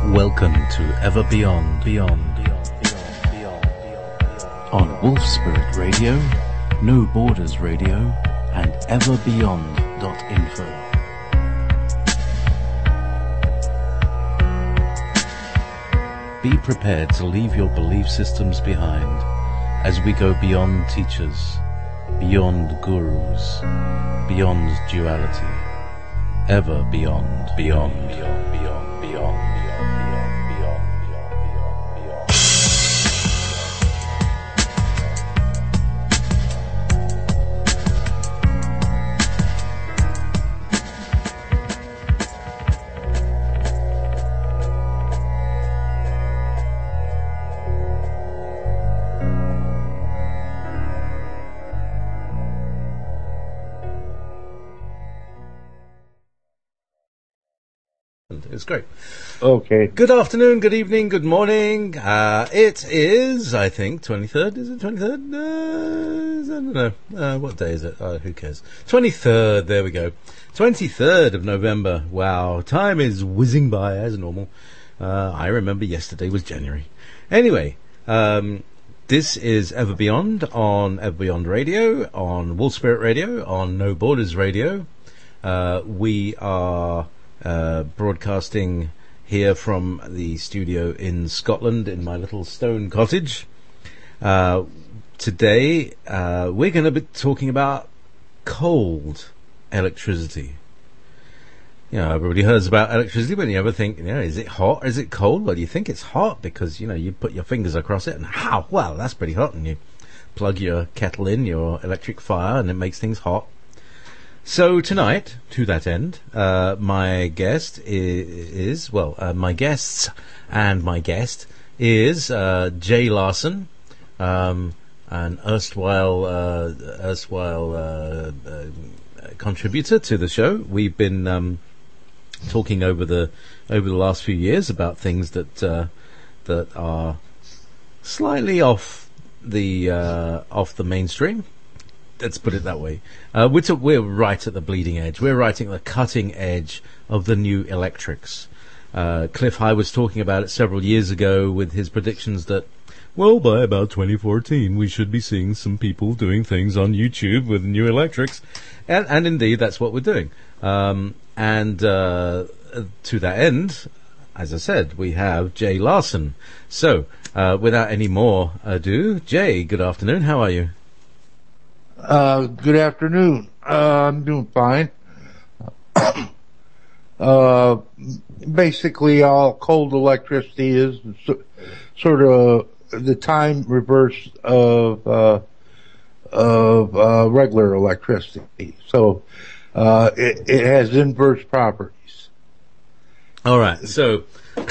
Welcome to Ever Beyond, on Wolf Spirit Radio, No Borders Radio, and everbeyond.info. Be prepared to leave your belief systems behind as we go beyond teachers, beyond gurus, beyond duality, ever beyond, beyond, beyond, beyond, beyond. It's great. Okay. Good afternoon, good evening, good morning. It is, I think, 23rd. Is it 23rd? I don't know. What day is it? Who cares? 23rd, there we go. 23rd of November. Wow, time is whizzing by as normal. I remember yesterday was January. Anyway, this is Ever Beyond on Ever Beyond Radio, on Wolf Spirit Radio, on No Borders Radio. We are broadcasting here from the studio in Scotland in my little stone cottage. Today we're going to be talking about cold electricity. You know, everybody hears about electricity, but you ever think, you know, is it hot or is it cold? Well, you think it's hot because, you know, you put your fingers across it and wow, that's pretty hot, and you plug your kettle in, your electric fire, and it makes things hot. So tonight, to that end, my guest my guests and my guest is Jay Larson, an erstwhile contributor to the show. We've been talking over the last few years about things that are slightly off the mainstream. Let's put it that way. We're right at the bleeding edge. We're right at the cutting edge of the new electrics. Cliff High was talking about it several years ago with his predictions that, well, by about 2014, we should be seeing some people doing things on YouTube with new electrics. And indeed, that's what we're doing. To that end, as I said, we have Jay Larson. So, without any more ado, Jay, good afternoon. How are you? Good afternoon. I'm doing fine. Basically, all cold electricity is sort of the time reverse of regular electricity. So, it has inverse properties. All right. So,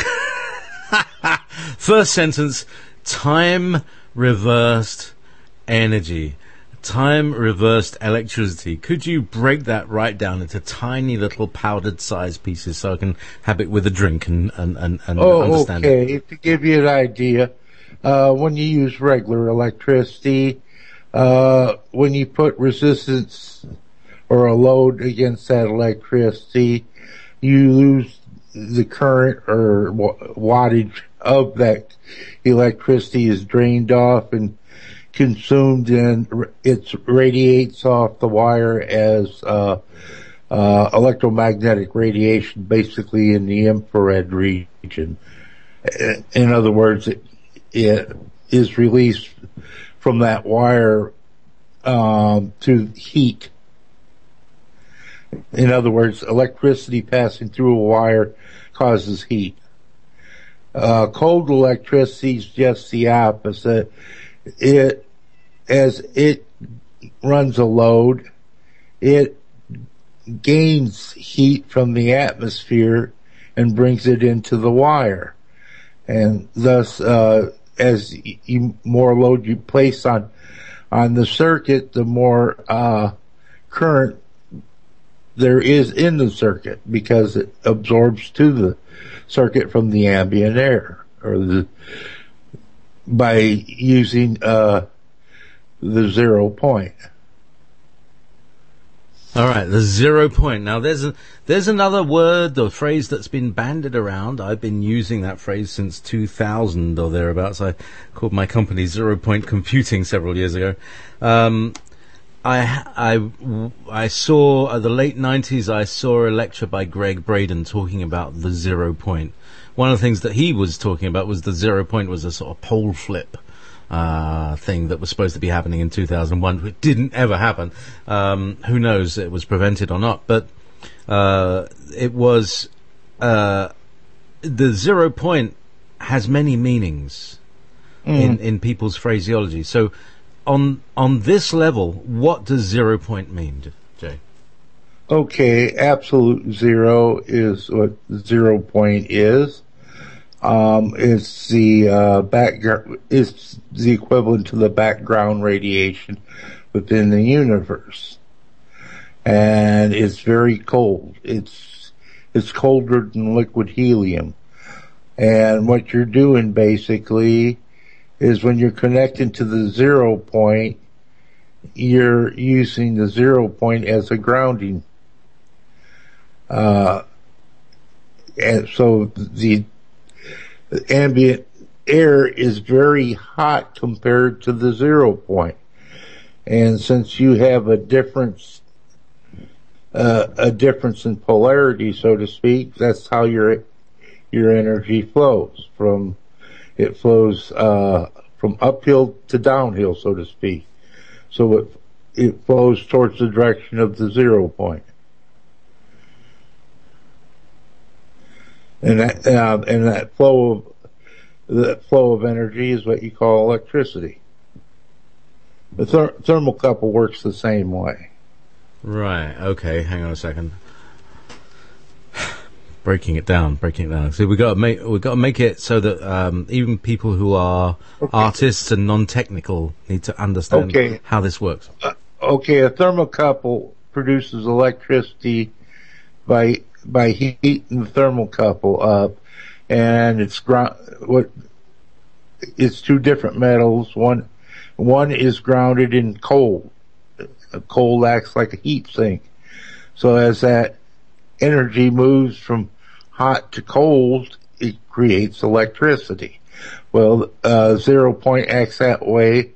first sentence: time reversed energy. Time reversed electricity. Could you break that right down into tiny little powdered sized pieces so I can have it with a drink and understand it? Okay. To give you an idea, when you use regular electricity, when you put resistance or a load against that electricity, you lose the current or wattage of that electricity is drained off and consumed, and it radiates off the wire as electromagnetic radiation, basically in the infrared region. In other words, it is released from that wire to heat. In other words, electricity passing through a wire causes heat. Cold electricity is just the opposite. As it runs a load, it gains heat from the atmosphere and brings it into the wire. And thus, as more load you place on the circuit, the more, current there is in the circuit because it absorbs to the circuit from the ambient air by using, the 0 point. All right, the 0 point. Now, there's another word or phrase that's been bandied around. I've been using that phrase since 2000 or thereabouts. I called my company 0 Point Computing several years ago. I saw the late 90s. I saw a lecture by Greg Braden talking about the 0 point. One of the things that he was talking about was the 0 point was a sort of pole flip thing that was supposed to be happening in 2001. It didn't ever happen. Who knows? It was prevented or not. But it was the 0 point has many meanings in people's phraseology. So on this level, what does 0 point mean, Jay? Okay, absolute zero is what 0 point is. It's the background. It's the equivalent to the background radiation within the universe, and it's very cold. It's colder than liquid helium. And what you're doing basically is when you're connecting to the 0 point, you're using the 0 point as a grounding. And so the ambient air is very hot compared to the 0 point. And since you have a difference in polarity, so to speak, that's how your energy flows from uphill to downhill, so to speak. So it flows towards the direction of the 0 point. And that flow of energy is what you call electricity. The thermocouple works the same way. Right. Okay. Hang on a second. Breaking it down. So we got to make it so that even people who are artists and non-technical need to understand how this works. A thermocouple produces electricity by heating the thermocouple up, and it's two different metals. One is grounded in coal. Coal acts like a heat sink. So as that energy moves from hot to cold, it creates electricity. Well, 0 point acts that way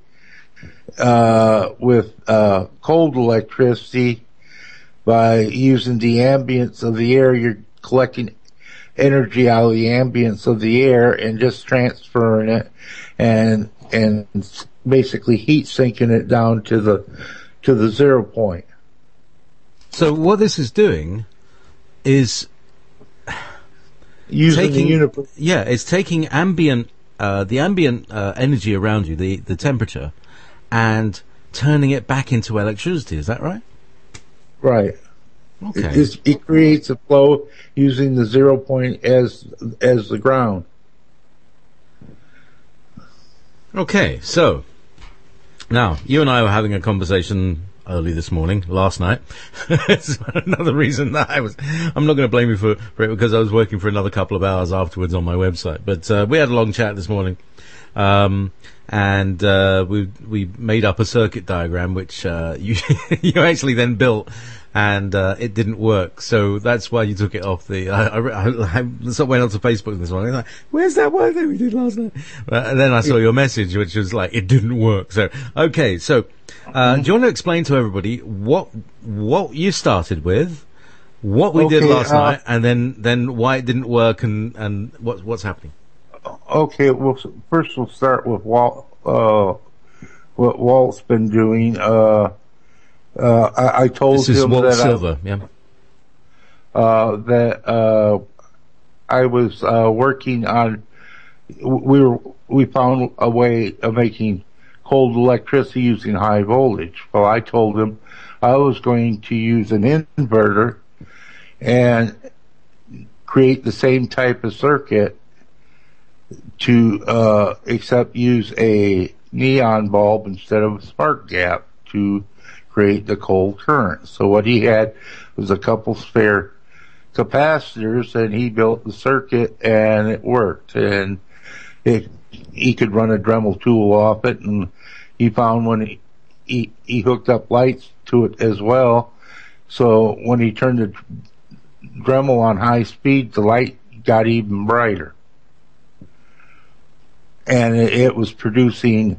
with cold electricity. By using the ambience of the air, you're collecting energy out of the ambience of the air and just transferring it and basically heat sinking it down to the 0 point. So what this is doing is using the universe. Yeah, it's taking the ambient energy around you, the temperature, and turning it back into electricity. Is that right? Right. Okay. It creates a flow using the 0 point as the ground. Okay, so now you and I were having a conversation early this morning, last night. It's another reason that I'm not going to blame you for it because I was working for another couple of hours afterwards on my website. But we had a long chat this morning. And we made up a circuit diagram which you actually then built, and it didn't work. So that's why you took it off the. I went onto Facebook this morning. Like, where's that one that we did last night? And then I saw your message, which was like, it didn't work. So okay, so do you want to explain to everybody what you started with, what we did last night, and then why it didn't work, and what's happening? Okay, well, first we'll start with what Walt's been doing. I told this is him Walt that Silver, I was working on. We found a way of making cold electricity using high voltage. Well, I told him I was going to use an inverter and create the same type of circuit to except use a neon bulb instead of a spark gap to create the cold current. So what he had was a couple spare capacitors, and he built the circuit, and it worked. And he could run a Dremel tool off it, and he found when he hooked up lights to it as well, So when he turned the Dremel on high speed, the light got even brighter. And it was producing,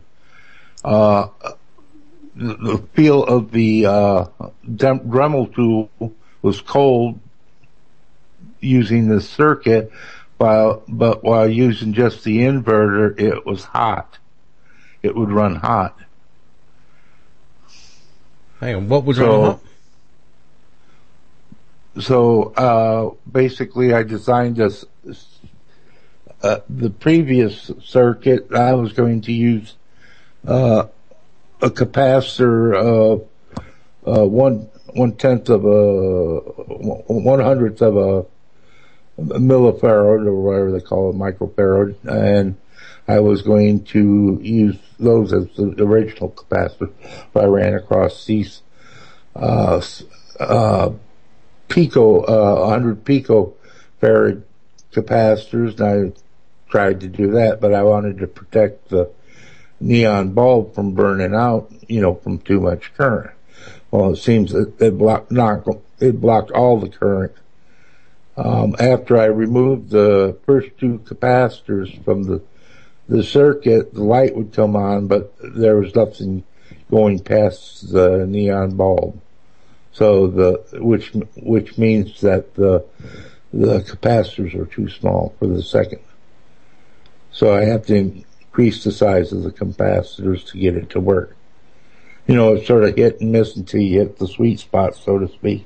the feel of the, Dremel tool was cold using the circuit, but while using just the inverter, it was hot. It would run hot. Hang on, what would run hot? So, basically I designed this, the previous circuit. I was going to use, a capacitor of, 1/10 of a, 1/100th of a millifarad, or whatever they call it, microfarad, and I was going to use those as the original capacitor. I ran across these, pico, 100 picofarad capacitors, and I tried to do that, but I wanted to protect the neon bulb from burning out, from too much current. Well, it seems that it blocked all the current. After I removed the first two capacitors from the circuit, the light would come on, but there was nothing going past the neon bulb. So which means that the capacitors are too small for the second. So I have to increase the size of the capacitors to get it to work. It's sort of hit and miss until you hit the sweet spot, so to speak.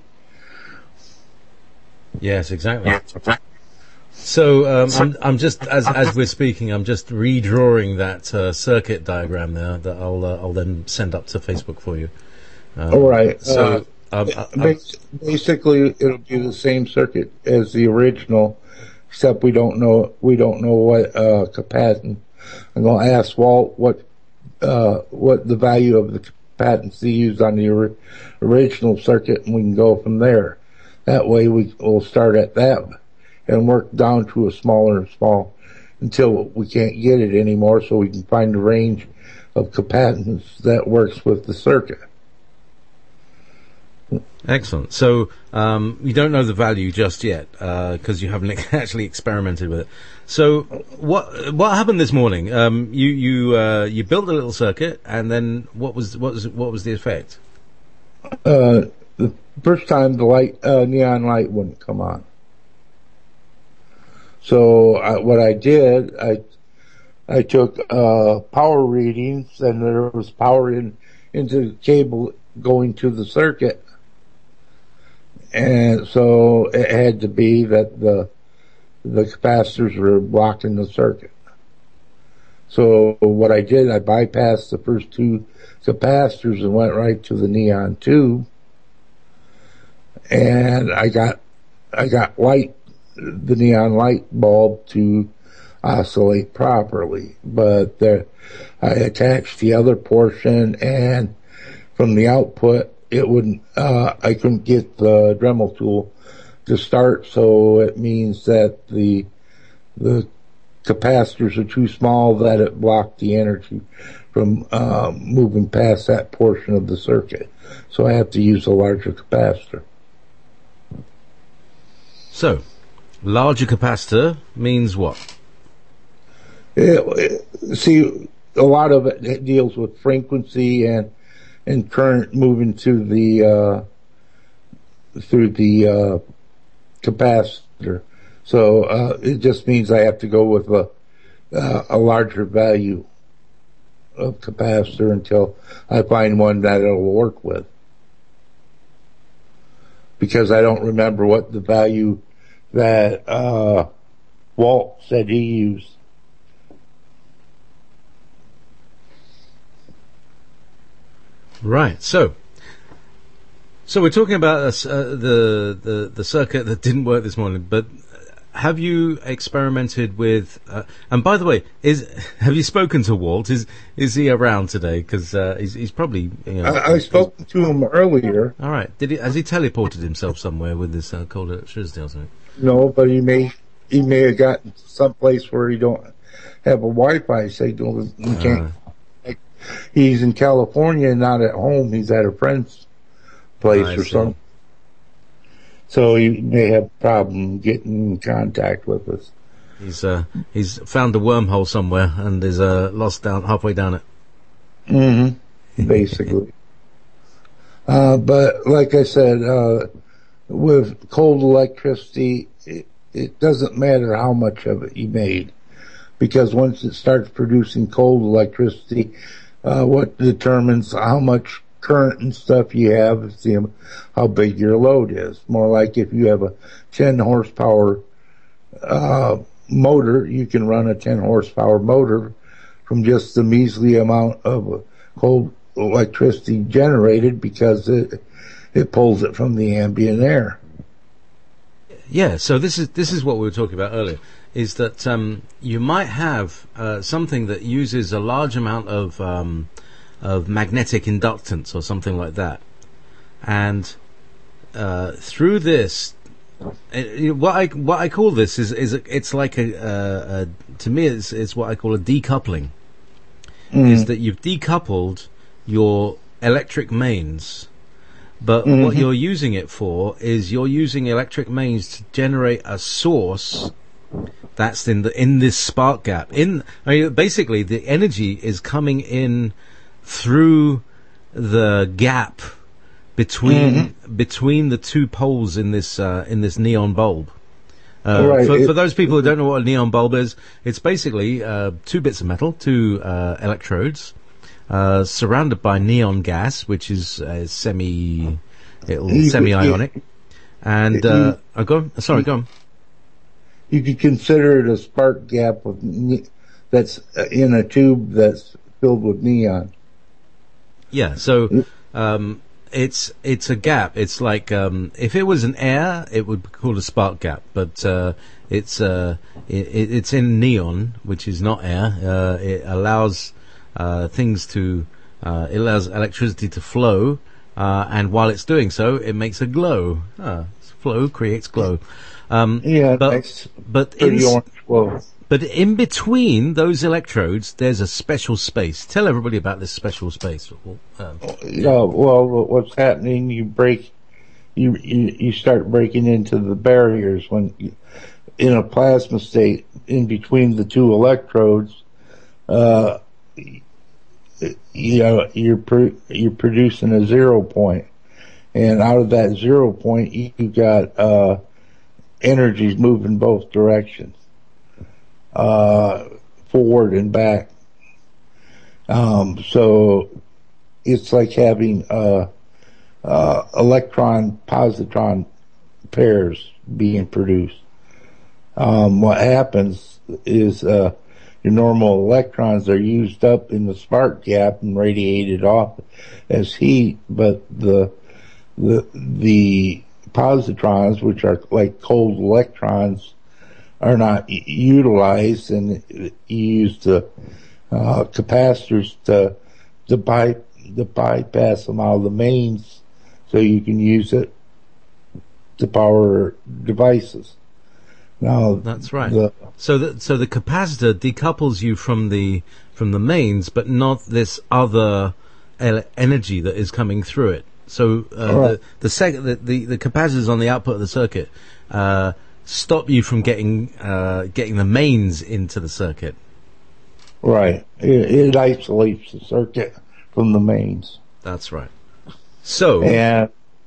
Yes, exactly. So I'm just as we're speaking, I'm just redrawing that circuit diagram there that I'll then send up to Facebook for you. All right. So basically, it'll be the same circuit as the original, except we don't know what capacitance. I'm going to ask Walt what the value of the capacitance he used on the original circuit, and we can go from there. That way we'll start at that and work down to a smaller and small until we can't get it anymore, so we can find a range of capacitance that works with the circuit. Excellent. So you don't know the value just yet because you haven't actually experimented with it. So what happened this morning? You built a little circuit, and then what was the effect? The first time the light, neon light wouldn't come on. So what I did, I took power readings, and there was power into the cable going to the circuit. And so it had to be that the capacitors were blocking the circuit. So what I did, I bypassed the first two capacitors and went right to the neon tube. And I got the neon light bulb to oscillate properly. But I attached the other portion, and from the output, it wouldn't, I couldn't get the Dremel tool to start, so it means that the capacitors are too small, that it blocked the energy from moving past that portion of the circuit. So I have to use a larger capacitor. So, larger capacitor means what? See, a lot of it deals with frequency and current moving through the capacitor. So it just means I have to go with a larger value of capacitor until I find one that it'll work with. Because I don't remember what the value that Walt said he used. Right. So we're talking about the circuit that didn't work this morning. But have you experimented with? And by the way, have you spoken to Walt? Is he around today? Because he's probably. I spoke to him earlier. All right. Has he teleported himself somewhere with this cold electricity or something? No, but he may have gotten someplace where he don't have a Wi-Fi signal. He can't. He's in California, not at home. He's at a friend's place or something. So he may have a problem getting in contact with us. He's found a wormhole somewhere and is lost down halfway down it. Mm-hmm. Basically. But like I said, with cold electricity, it doesn't matter how much of it you made, because once it starts producing cold electricity, what determines how much current and stuff you have is how big your load is. More like if you have a 10 horsepower motor, you can run a 10 horsepower motor from just the measly amount of cold electricity generated, because it pulls it from the ambient air. Yeah, so this is what we were talking about earlier, is that you might have something that uses a large amount of magnetic inductance or something like that, and through this, what I call this is it's like to me it's what I call a decoupling. Is that you've decoupled your electric mains, but what you're using it for is you're using electric mains to generate a source that's in this spark gap. Basically, the energy is coming in through the gap between the two poles in this neon bulb. Right. For those people who don't know what a neon bulb is, it's basically two bits of metal, two electrodes, surrounded by neon gas, which is semi-ionic. And go on. Sorry, go on. You could consider it a spark gap that's in a tube that's filled with neon. Yeah. So it's a gap. It's like if it was an air, it would be called a spark gap, but it's in neon, which is not air. It allows it allows electricity to flow, and while it's doing so, it makes a glow. Flow creates glow. But in between those electrodes, there's a special space. Tell everybody about this special space. Well, what's happening? You start breaking into the barriers when in a plasma state in between the two electrodes. You're producing a 0 point, and out of that 0 point, you got energies moving both directions, forward and back. So it's like having electron-positron pairs being produced. What happens is your normal electrons are used up in the spark gap and radiated off as heat, but the positrons, which are like cold electrons, are not utilized, and you use the capacitors to bypass them out of the mains, so you can use it to power devices. Now that's right. So the capacitor decouples you from the mains, but not this other energy that is coming through it. So right. the capacitors on the output of the circuit stop you from getting the mains into the circuit. Right. It isolates the circuit from the mains. That's right. So and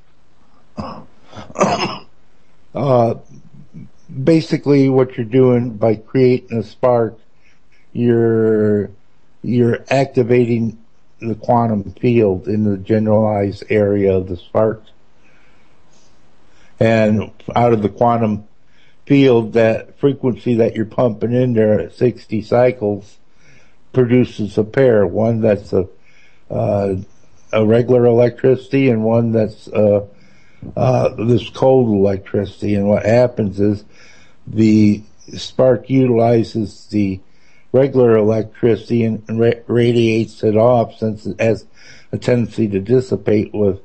basically, what you're doing by creating a spark, you're activating the quantum field in the generalized area of the spark. And out of the quantum field, that frequency that you're pumping in there at 60 cycles produces a pair, one that's a regular electricity and one that's this cold electricity. And what happens is the spark utilizes the regular electricity and radiates it off, since it has a tendency to dissipate with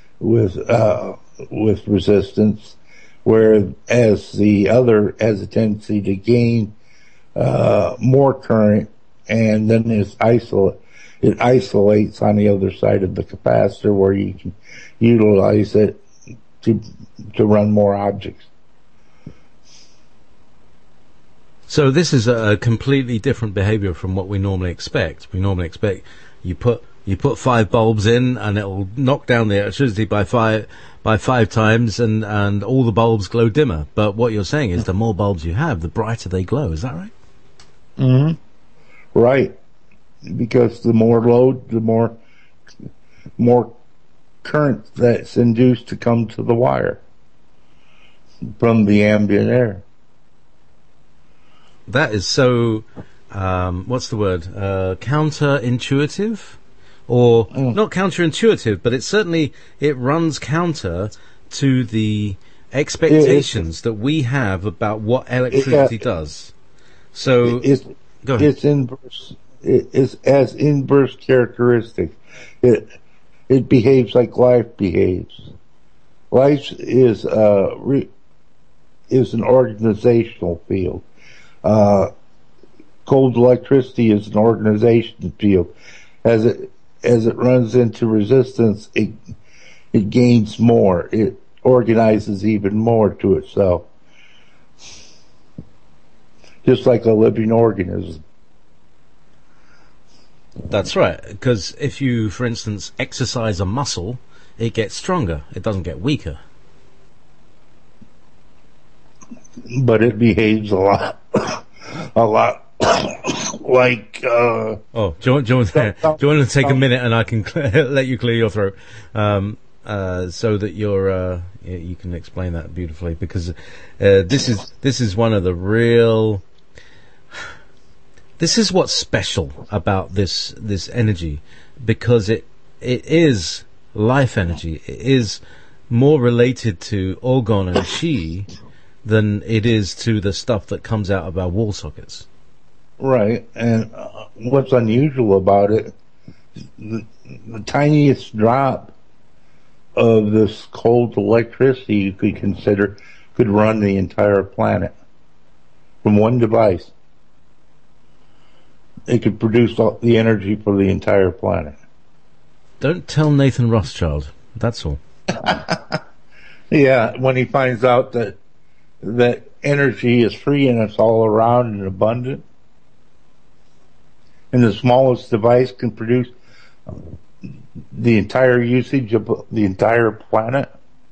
resistance, whereas the other has a tendency to gain more current, and then it isolates on the other side of the capacitor, where you can utilize it to to run more objects. So this is a completely different behavior from what we normally expect. We normally expect you put 5 bulbs in and it'll knock down the electricity by five times and all the bulbs glow dimmer. But what you're saying is the more bulbs you have, the brighter they glow. Is that right? Mm-hmm. Right. Because the more load, the more current that's induced to come to the wire from the ambient air. That is so, what's the word? Counterintuitive? Or, not counterintuitive, but it runs counter to the expectations that we have about what electricity does. So, go ahead. It's inverse. It has inverse characteristics. It behaves like life behaves. Life is an organizational field. Cold electricity is an organization field. As it runs into resistance, it gains more. It organizes even more to itself. Just like a living organism. That's right, because if you, for instance, exercise a muscle, it gets stronger. It doesn't get weaker. But it behaves a lot like. Do you want to take a minute and I can let you clear your throat, so that you can explain that beautifully, because this is one of the real. This is what's special about this energy, because it is life energy. It is more related to Orgon and Qi than it is to the stuff that comes out of our wall sockets. Right, and what's unusual about it, the tiniest drop of this cold electricity you could consider could run the entire planet from one device. It could produce all the energy for the entire planet. Don't tell Nathan Rothschild. That's all. Yeah, when he finds out that energy is free and it's all around and abundant, and the smallest device can produce the entire usage of the entire planet.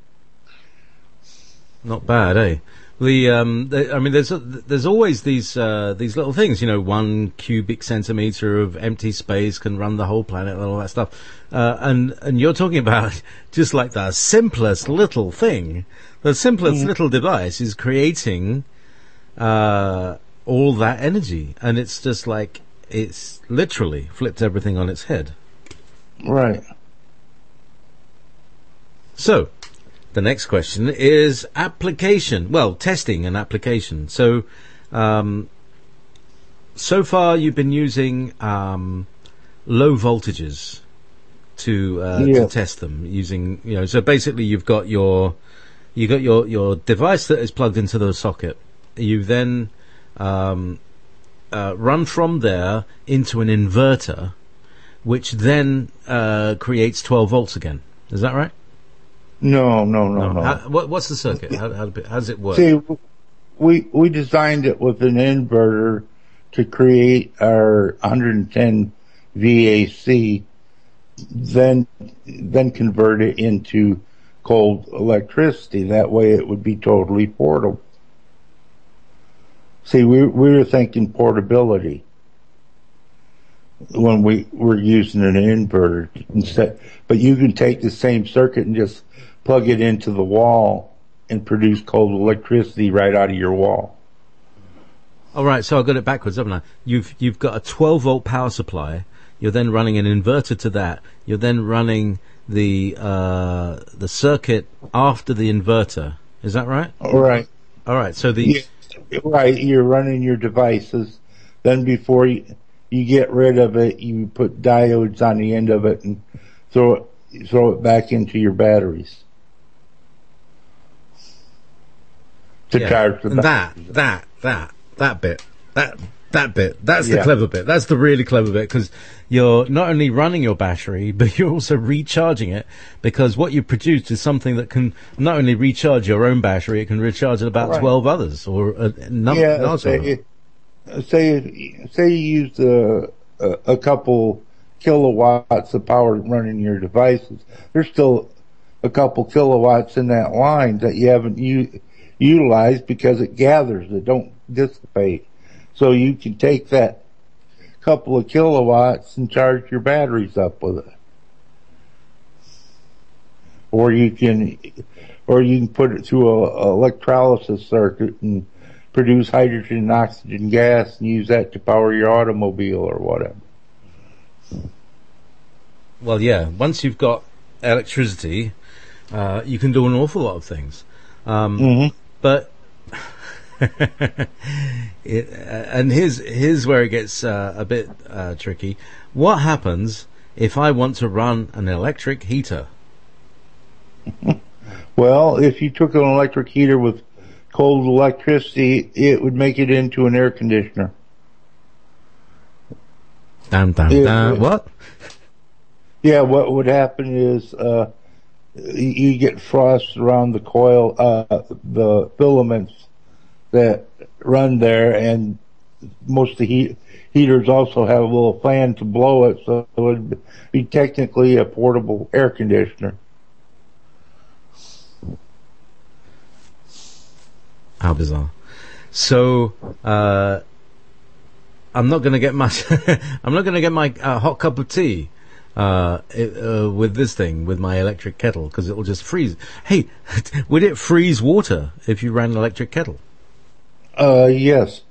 Not bad, eh? There's always these little things, 1 cubic centimeter of empty space can run the whole planet and all that stuff. And you're talking about just like the simplest little thing. The simplest little device is creating, all that energy. And it's just like, it's literally flipped everything on its head. Right. So, the next question is application. Well, testing and application. So, so far you've been using low voltages to test them using, so basically you've got your device that is plugged into the socket. You then run from there into an inverter, which then creates 12 volts again. Is that right? No. What's the circuit? How does it work? See, we designed it with an inverter to create our 110 VAC, then convert it into cold electricity. That way it would be totally portable. See, we were thinking portability when we were using an inverter instead, but you can take the same circuit and just plug it into the wall and produce cold electricity right out of your wall. All right, so I got it backwards, haven't I? You've got a 12 volt power supply. You're then running an inverter to that. You're then running the circuit after the inverter. Is that right? All right. All right. So right, you're running your devices. Then before you get rid of it, you put diodes on the end of it and throw it back into your batteries to charge the batteries. That bit. That bit. That's the Yeah. clever bit. That's the really clever bit, because you're not only running your battery, but you're also recharging it, because what you produced is something that can not only recharge your own battery, it can recharge about Right. 12 others, or a number. Yeah, say you used a couple kilowatts of power running your devices. There's still a couple kilowatts in that line that you haven't utilized because it gathers. It don't dissipate. So you can take that couple of kilowatts and charge your batteries up with it. Or you can put it through a electrolysis circuit and produce hydrogen and oxygen gas and use that to power your automobile or whatever. Well, yeah, once you've got electricity, you can do an awful lot of things. But, and here's where it gets a bit tricky. What happens if I want to run an electric heater? Well, if you took an electric heater with cold electricity, it would make it into an air conditioner. What? Yeah, what would happen is you get frost around the coil, the filaments that run there, and most of the heaters also have a little fan to blow it, so it would be technically a portable air conditioner. How bizarre. So, I'm not going to get my I'm not going to get my hot cup of tea with this thing, with my electric kettle, because it will just freeze. Hey, would it freeze water if you ran an electric kettle? Yes.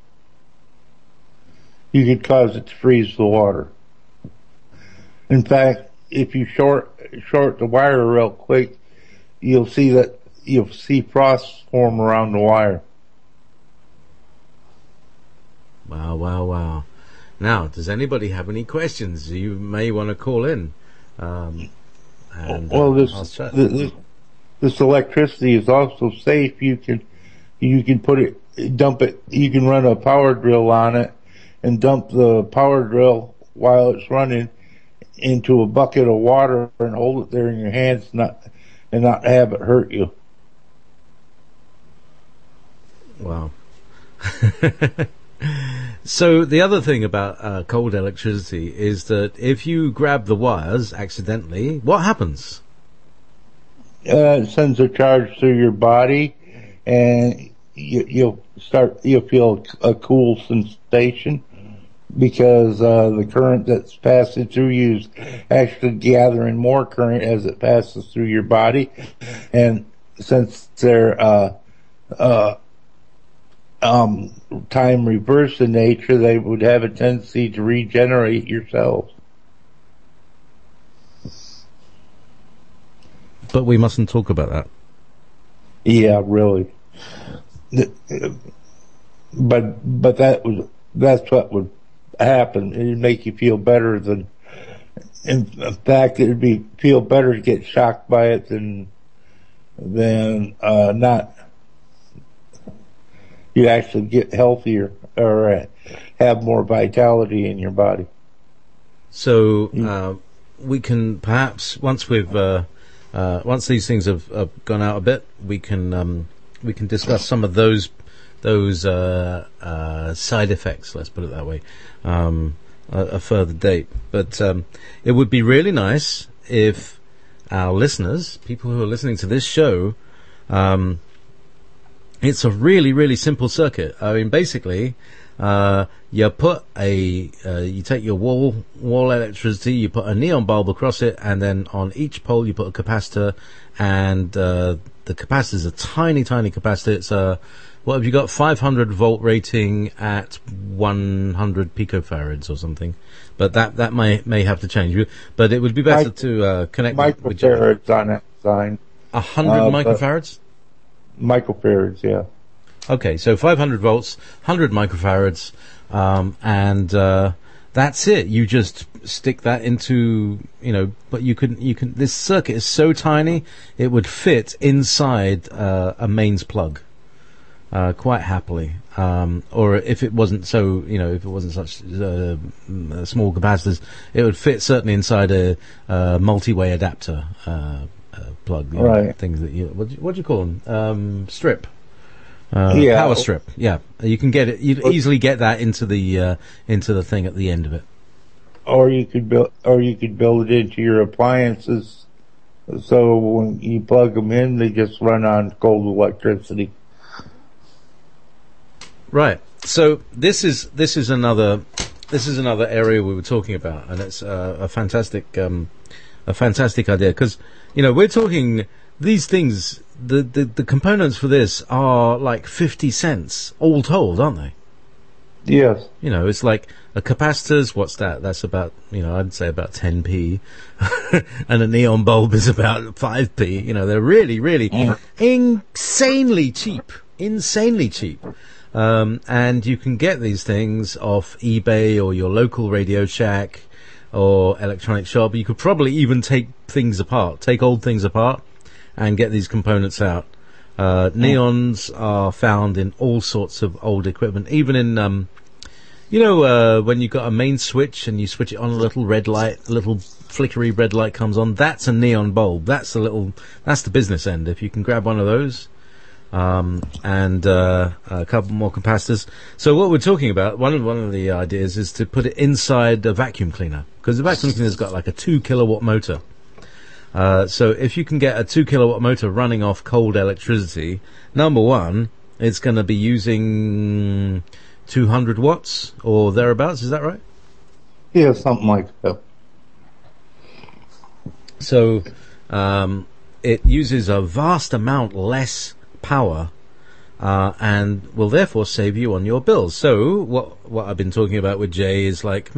You could cause it to freeze the water. In fact, if you short the wire real quick, you'll see frost form around the wire. Wow. Now, does anybody have any questions? You may want to call in. This electricity is also safe. You can dump it, you can run a power drill on it and dump the power drill while it's running into a bucket of water and hold it there in your hands and not have it hurt you. Wow. So the other thing about cold electricity is that if you grab the wires accidentally, what happens? It sends a charge through your body, and you'll feel a cool sensation because the current that's passing through you is actually gathering more current as it passes through your body, and since they're time reverse in nature, they would have a tendency to regenerate your cells. But we mustn't talk about that. Yeah, really. But that's what would happen. It'd make you feel better in fact, feel better to get shocked by it than not. You actually get healthier or have more vitality in your body. So we can perhaps once these things have gone out a bit, we can discuss some of those side effects. Let's put it that way. A further date, but it would be really nice if our listeners, people who are listening to this show, it's a really, really simple circuit. I mean, basically, you take your wall electricity, you put a neon bulb across it, and then on each pole you put a capacitor, and the capacitor is a tiny, tiny capacitor. It's what have you got? 500 volt rating at 100 picofarads or something. But that may have to change. But it would be better to connect microfarads on that sign. 100 microfarads. Microfarads, yeah. Okay, so 500 volts, 100 microfarads, and that's it. You just stick that into, but you can. This circuit is so tiny, it would fit inside a mains plug. quite happily. Or if it wasn't so, if it wasn't such small capacitors, it would fit certainly inside a multi-way adapter plug. Right. Things that what do you call them? Strip. Yeah. Power strip. Yeah, you can get it. You'd easily get that into the thing at the end of it. Or you could build it into your appliances. So when you plug them in, they just run on cold electricity. Right. So this is another area we were talking about, and it's a fantastic idea because we're talking these things. The components for this are like 50 cents all told, aren't they? Yes. It's like a capacitor's, what's that? That's about, I'd say about 10p. And a neon bulb is about 5p. They're really, really insanely cheap. Insanely cheap. And you can get these things off eBay or your local Radio Shack or electronic shop. You could probably even take old things apart and get these components out. Neons are found in all sorts of old equipment, even in, when you've got a main switch and you switch it on, a little flickery red light comes on. That's a neon bulb. That's the business end. If you can grab one of those, and a couple more capacitors. So what we're talking about, one of the ideas is to put it inside a vacuum cleaner, because the vacuum cleaner's got like a 2 kilowatt motor. So if you can get a 2 kilowatt motor running off cold electricity, number one, it's going to be using 200 watts or thereabouts. Is that right? Yeah, something like that. So it uses a vast amount less power, and will therefore save you on your bills. So what I've been talking about with Jay is like,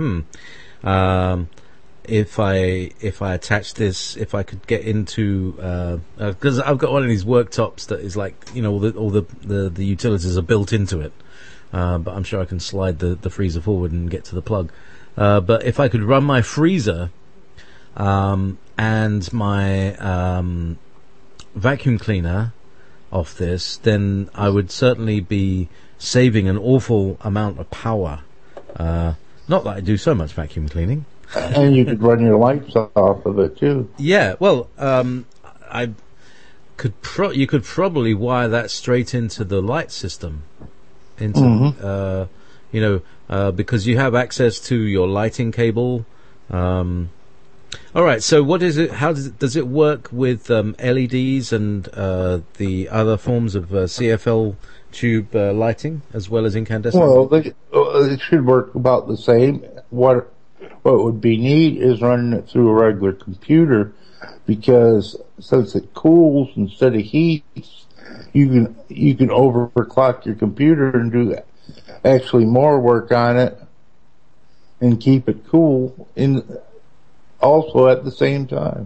if I attach this, if I could get into, because I've got one of these worktops that is like, all the utilities are built into it, but I'm sure I can slide the freezer forward and get to the plug. But if I could run my freezer, and my vacuum cleaner off this, then I would certainly be saving an awful amount of power. Not that I do so much vacuum cleaning. And you could run your lights off of it too. Yeah, well, you could probably wire that straight into the light system, because you have access to your lighting cable. All right. So, what is it? How does it work with LEDs and the other forms of CFL tube lighting as well as incandescent? Well, it should work about the same. What would be neat is running it through a regular computer, because since it cools instead of heats, you can overclock your computer and do actually more work on it and keep it cool also at the same time.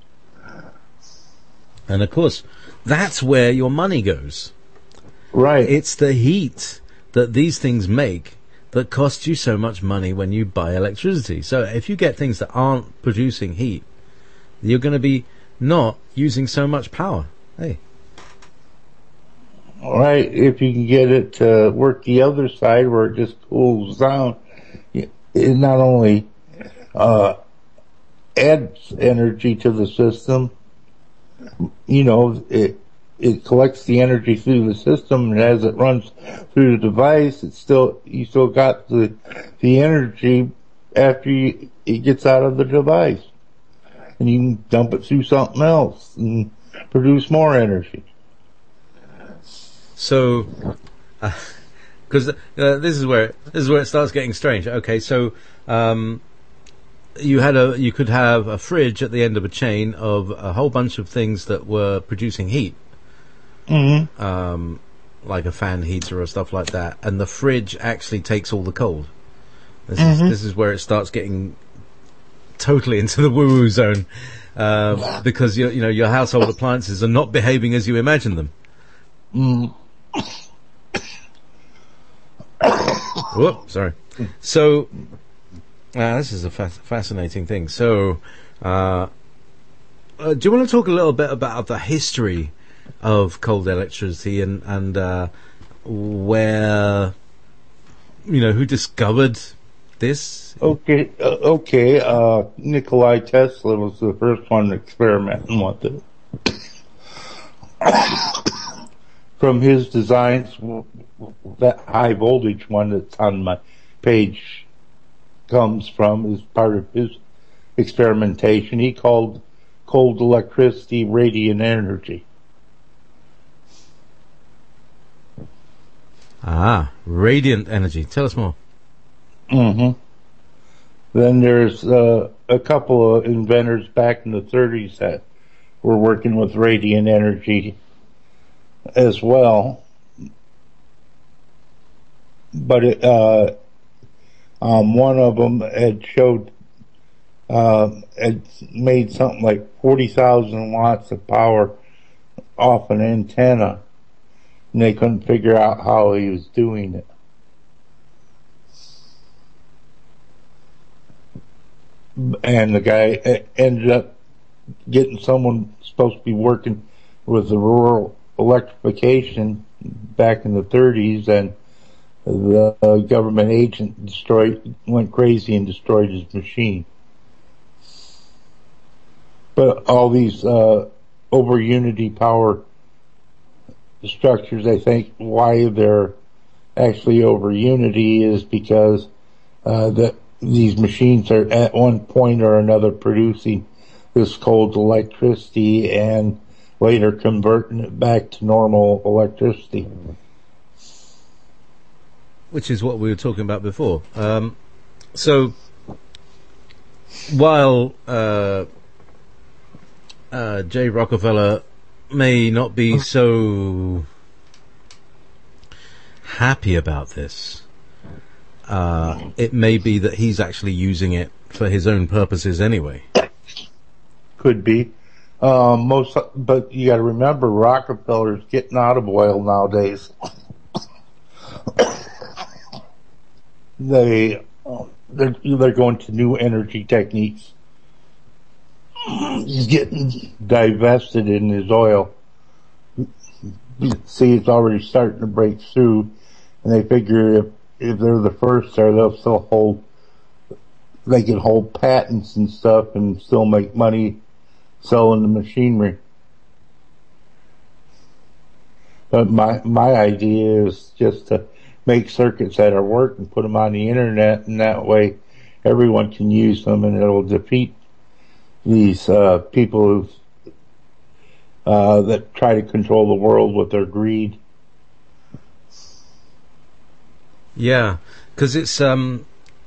And of course, that's where your money goes. Right. It's the heat that these things make that costs you so much money when you buy electricity. So if you get things that aren't producing heat, you're going to be not using so much power. Hey. Right. If you can get it to work the other side where it just cools down, it not only adds energy to the system, it collects the energy through the system, and as it runs through the device, you still got the energy after it gets out of the device, and you can dump it through something else and produce more energy. So, because this is where it starts getting strange. Okay, so you could have a fridge at the end of a chain of a whole bunch of things that were producing heat. Mm-hmm. Like a fan heater or stuff like that, and the fridge actually takes all the cold. This is where it starts getting totally into the woo-woo zone, because your household appliances are not behaving as you imagine them. Whoop, sorry. So this is a fascinating thing. So do you want to talk a little bit about the history of cold electricity and where, who discovered this? Okay. Nikolai Tesla was the first one experimenting with it. From his designs, that high voltage one that's on my page comes from is part of his experimentation. He called cold electricity radiant energy. Ah, radiant energy. Tell us more. Mm-hmm. Then there's a couple of inventors back in the 30s that were working with radiant energy as well. But one of them had made something like 40,000 watts of power off an antenna, and they couldn't figure out how he was doing it. And the guy ended up getting someone supposed to be working with the rural electrification back in the 30s, and the government agent went crazy and destroyed his machine. But all these over unity power structures, I think why they're actually over unity is because these machines are at one point or another producing this cold electricity and later converting it back to normal electricity. Which is what we were talking about before. So, while Jay Rockefeller may not be so happy about this, it may be that he's actually using it for his own purposes anyway. Could be. But you gotta remember, Rockefeller's getting out of oil nowadays. They're going to new energy techniques. He's getting divested in his oil. See, it's already starting to break through, and they figure if they're the first there, they can hold patents and stuff and still make money selling the machinery. But my idea is just to make circuits that are work and put them on the internet, and that way everyone can use them, and it'll defeat these people that try to control the world with their greed. Yeah, because it's the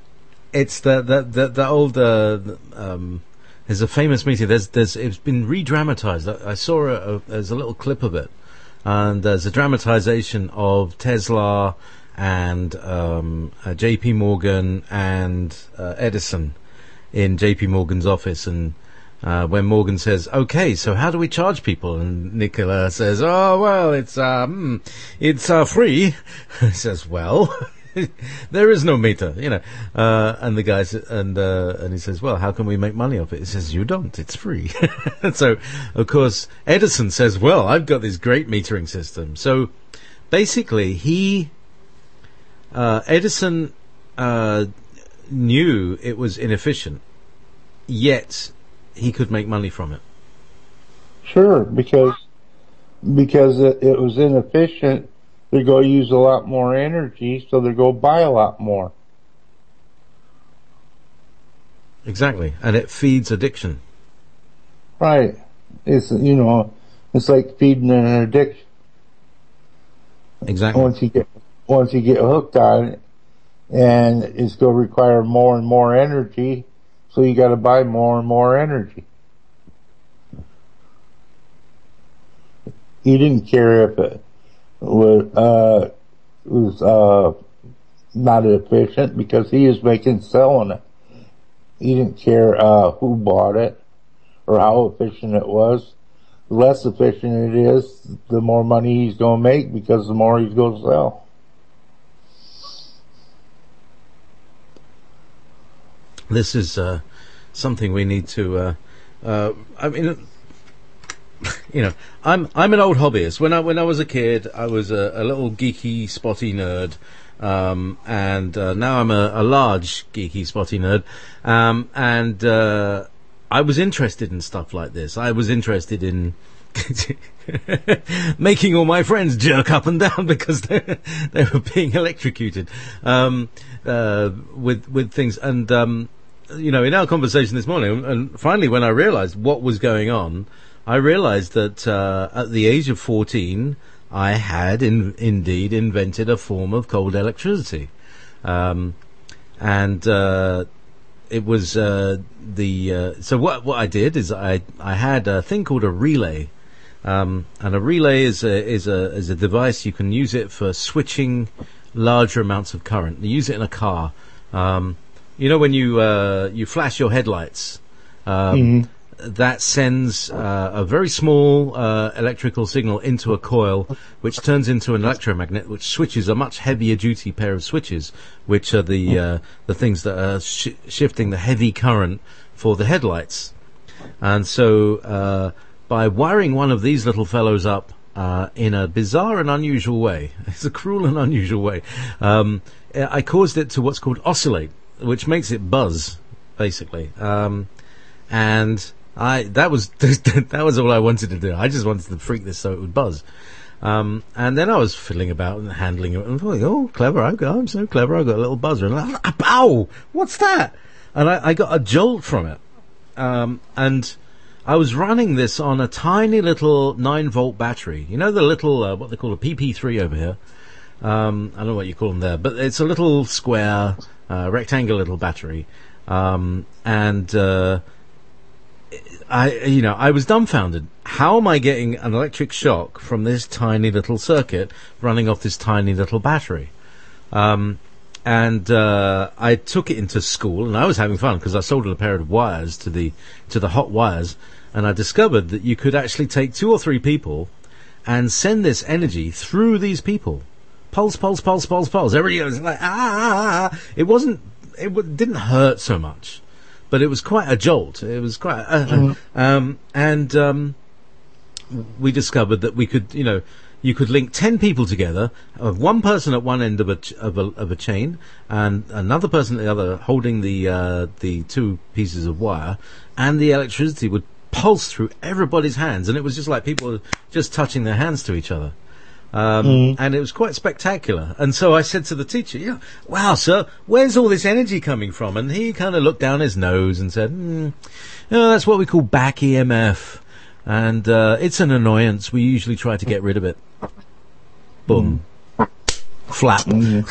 old there's a famous meeting. It's been re-dramatized. I saw there's a little clip of it, and there's a dramatization of Tesla and J.P. Morgan and Edison in J.P. Morgan's office, and when Morgan says, "Okay, so how do we charge people?" and Nikola says, "Oh well, it's free." He says, "Well." There is no meter, and the guy and he says, "Well, how can we make money off it?" He says, "You don't. It's free." And so, of course, Edison says, "Well, I've got this great metering system." So, basically, Edison knew it was inefficient, yet he could make money from it. Sure, because it was inefficient. They're going to use a lot more energy, so they're going to buy a lot more. Exactly, and it feeds addiction. Right. It's like feeding an addiction. Exactly. Once you get hooked on it, and it's going to require more and more energy, so you got to buy more and more energy. You didn't care if it was not efficient because he is selling it. He didn't care who bought it or how efficient it was. The less efficient it is, the more money he's going to make because the more he's going to sell. This is something we need to. I'm an old hobbyist. When I was a kid, I was a little geeky, spotty nerd. And now I'm a large, geeky, spotty nerd. I was interested in stuff like this. I was interested in making all my friends jerk up and down because they were being electrocuted with things. And in our conversation this morning, and finally when I realised what was going on, I realised that at the age of 14, I had indeed invented a form of cold electricity, it was so what I did is I had a thing called a relay. And a relay is a device. You can use it for switching larger amounts of current. You use it in a car. When you flash your headlights, that sends a very small electrical signal into a coil, which turns into an electromagnet, which switches a much heavier duty pair of switches, which are the things that are shifting the heavy current for the headlights. And so by wiring one of these little fellows up in a bizarre and unusual way, it's a cruel and unusual way, I caused it to what's called oscillate, which makes it buzz, basically. And that was all I wanted to do. I just wanted to freak this so it would buzz. And then I was fiddling about and handling it and thought, oh, clever, I'm so clever, I've got a little buzzer. And I thought, ow, what's that? And I got a jolt from it. And I was running this on a tiny little 9-volt battery. You know the little, what they call a PP3 over here? I don't know what you call them there, but it's a little square, rectangular little battery. I was dumbfounded. How am I getting an electric shock from this tiny little circuit running off this tiny little battery? I took it into school, and I was having fun because I soldered a pair of wires to the hot wires, and I discovered that you could actually take 2 or 3 people and send this energy through these people. Pulse, pulse, pulse, pulse, pulse. Everybody was like, It didn't hurt so much, but it was quite a jolt. It was quite, we discovered that we could, you could link 10 people together, one person at one end of a chain, and another person at the other, holding the 2 pieces of wire, and the electricity would pulse through everybody's hands, and it was just like people were just touching their hands to each other. And it was quite spectacular. And so I said to the teacher, wow, sir, where's all this energy coming from? And he kind of looked down his nose and said, that's what we call back EMF. And it's an annoyance. We usually try to get rid of it. Boom. Flap.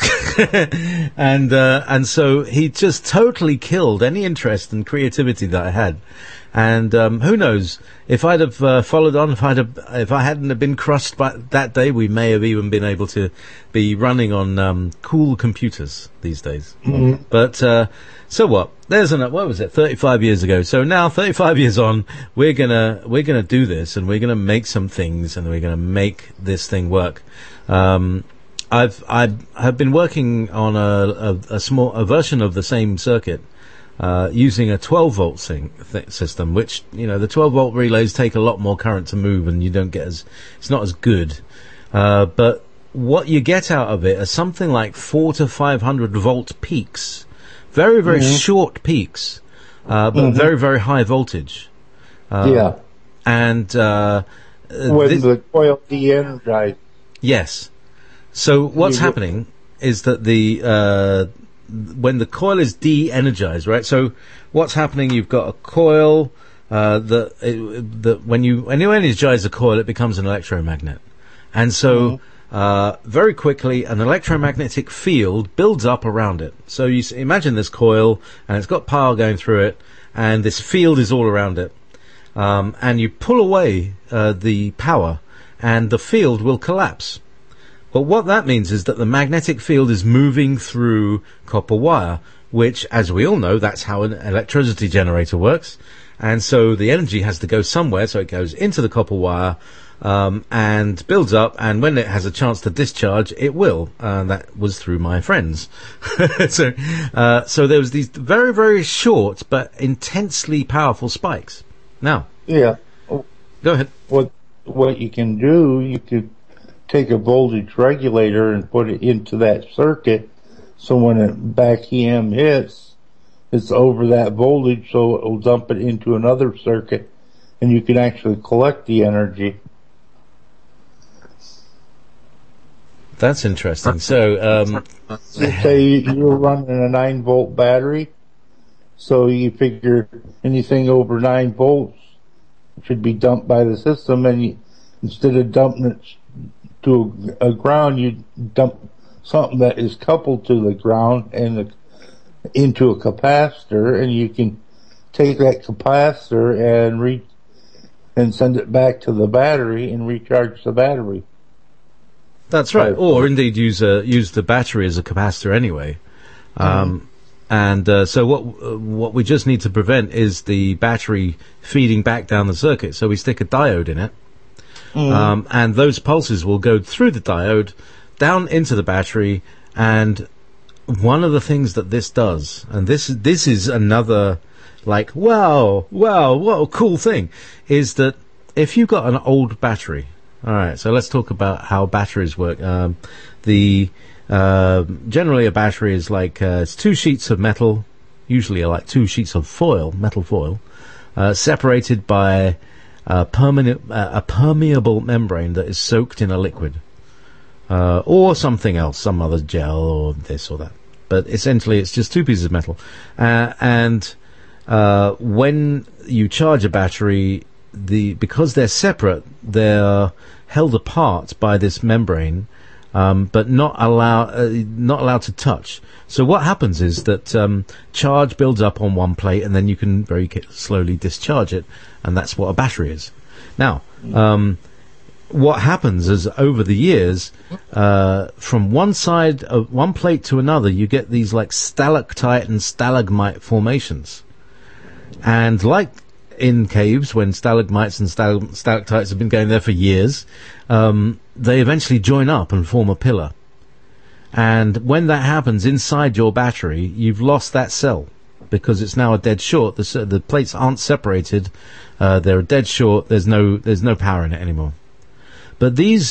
And so he just totally killed any interest and creativity that I had. And who knows, if I'd have followed on, if I hadn't have been crushed by that day, we may have even been able to be running on cool computers these days. But so what? What was it? 35 years ago. So now, 35 years on, we're gonna do this, and we're gonna make some things, and we're gonna make this thing work. I have been working on a small version of the same circuit. Using a 12-volt system, which, the 12-volt relays take a lot more current to move, and it's not as good. But what you get out of it are something like 400 to 500 volt peaks. Very, very short peaks, but very, very high voltage. And when the coil de-energized. Yes. So what's happening is that when the coil is de-energized, right? So what's happening? You've got a coil that when you energize a coil, it becomes an electromagnet, and so very quickly an electromagnetic field builds up around it. So you imagine this coil, and it's got power going through it, and this field is all around it, and you pull away the power, and the field will collapse. But what that means is that the magnetic field is moving through copper wire, which, as we all know, that's how an electricity generator works. And so the energy has to go somewhere, so it goes into the copper wire, and builds up, and when it has a chance to discharge, it will. That was through my friends. So there was these very, very short but intensely powerful spikes. Now. Yeah. Go ahead. what you can do, you could take a voltage regulator and put it into that circuit, so when a back EM hits, it's over that voltage, so it'll dump it into another circuit, and you can actually collect the energy. That's interesting. So, say you're running a 9-volt battery, so you figure anything over 9 volts should be dumped by the system, and instead of dumping it to a ground, you dump something that is coupled to the ground and into a capacitor, and you can take that capacitor and send it back to the battery and recharge the battery. That's right. Or indeed use the battery as a capacitor anyway. So what we just need to prevent is the battery feeding back down the circuit. So we stick a diode in it, and those pulses will go through the diode down into the battery. And one of the things that this does, and this is another, like, wow, what a cool thing, is that if you've got an old battery. All right, so let's talk about how batteries work. Generally a battery is like it's 2 sheets of metal, usually like 2 sheets of metal foil, separated by a permeable membrane that is soaked in a liquid, or something else, some other gel or this or that. But essentially, it's just 2 pieces of metal, and when you charge a battery, because they're separate, they're held apart by this membrane, but not allowed to touch. So what happens is that charge builds up on one plate, and then you can very slowly discharge it, and that's what a battery is. Now, what happens is over the years, from one side of one plate to another, you get these like stalactite and stalagmite formations, and like in caves, when stalagmites and stalactites have been going there for years, they eventually join up and form a pillar. And when that happens inside your battery, you've lost that cell because it's now a dead short. The plates aren't separated; they're a dead short. There's no power in it anymore. But these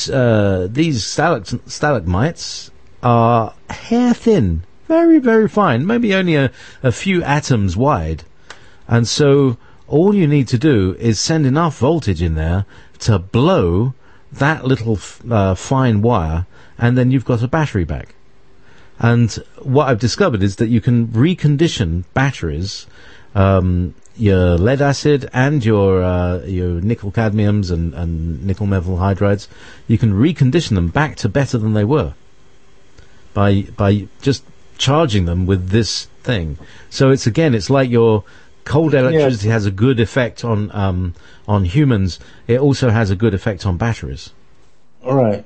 stalagmites are hair thin, very very fine, maybe only a few atoms wide, and so all you need to do is send enough voltage in there to blow that little fine wire, and then you've got a battery back. And what I've discovered is that you can recondition batteries, your lead acid and your nickel cadmiums and nickel metal hydrides. You can recondition them back to better than they were by just charging them with this thing. So it's like your cold electricity has a good effect on humans. It also has a good effect on batteries. All right.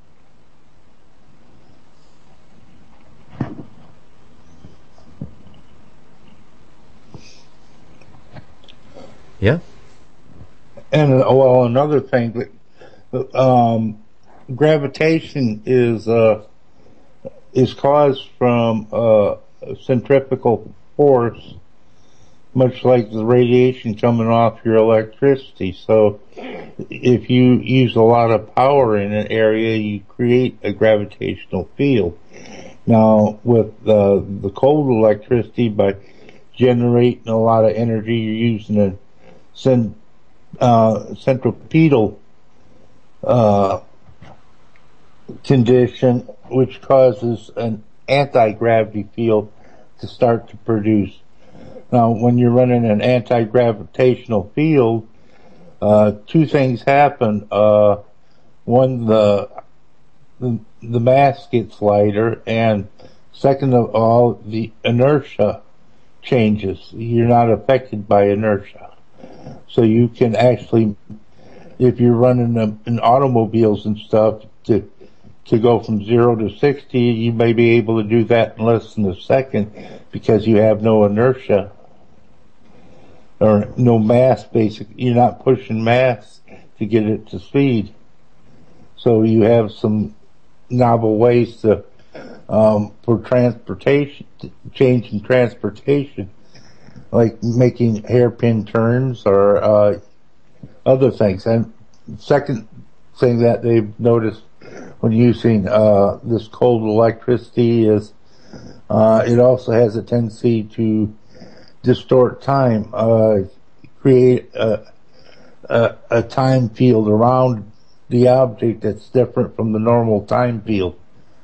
Yeah. And another thing, gravitation is caused from centrifugal force, much like the radiation coming off your electricity. So if you use a lot of power in an area, you create a gravitational field. Now, with the cold electricity, by generating a lot of energy, you're using a centripetal condition, which causes an anti-gravity field to start to produce. Now, when you're running an anti-gravitational field, 2 things happen. One, the mass gets lighter, and second of all, the inertia changes. You're not affected by inertia. So you can actually, if you're running in automobiles and stuff, to go from 0 to 60, you may be able to do that in less than a second because you have no inertia or no mass. Basically, you're not pushing mass to get it to speed. So you have some novel ways to for transportation, changing transportation, like making hairpin turns or other things. And second thing that they've noticed when using this cold electricity is it also has a tendency to distort time, create a time field around the object that's different from the normal time field.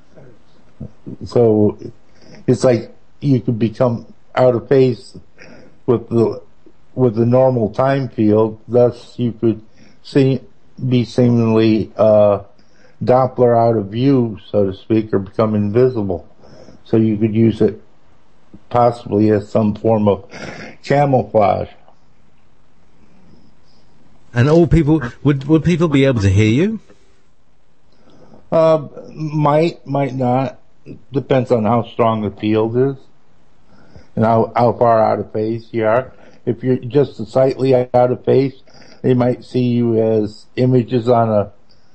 So it's like you could become out of phase with the normal time field. Thus, you could be seemingly Doppler out of view, so to speak, or become invisible. So you could use it possibly as some form of camouflage. And all people would people be able to hear you? Might not. Depends on how strong the field is and how far out of phase you are. If you're just slightly out of phase, they might see you as images on a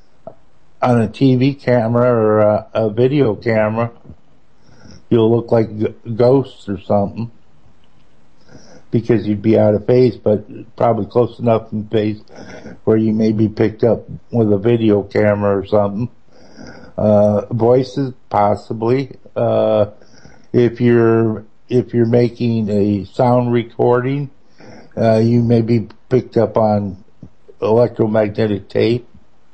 TV camera or a video camera. You'll look like ghosts or something because you'd be out of phase, but probably close enough in phase where you may be picked up with a video camera or something. Voices, possibly. If you're making a sound recording, you may be picked up on electromagnetic tape.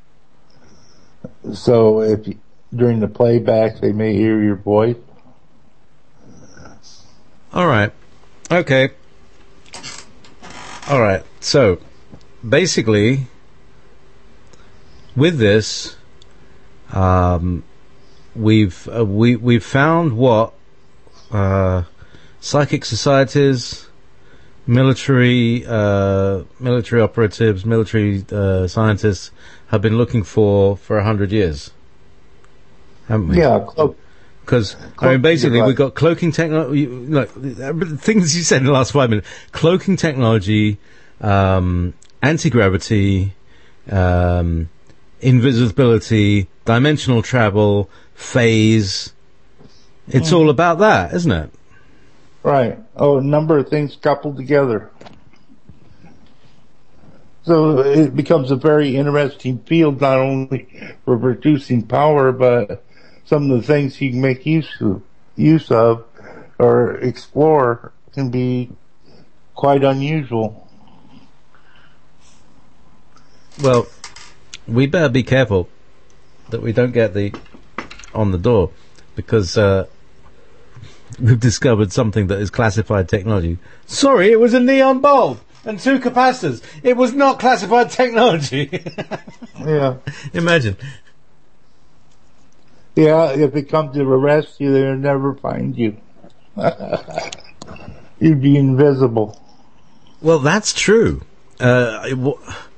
So during the playback, they may hear your voice. All right. Okay. All right. So, basically, with this, we've found what psychic societies, military operatives, military scientists have been looking for 100 years, haven't we? Yeah. Because, I mean, basically, we've got cloaking technology, things you said in the last 5 minutes. Cloaking technology, anti-gravity, invisibility, dimensional travel, phase. It's all about that, isn't it? Right. Oh, a number of things coupled together. So it becomes a very interesting field, not only for producing power, but some of the things you can make use of or explore can be quite unusual. Well, we better be careful that we don't get on the door, because we've discovered something that is classified technology. Sorry, it was a neon bulb and 2 capacitors. It was not classified technology. Yeah. Imagine. Yeah, if it comes to arrest you, they'll never find you. You'd be invisible. Well, that's true. What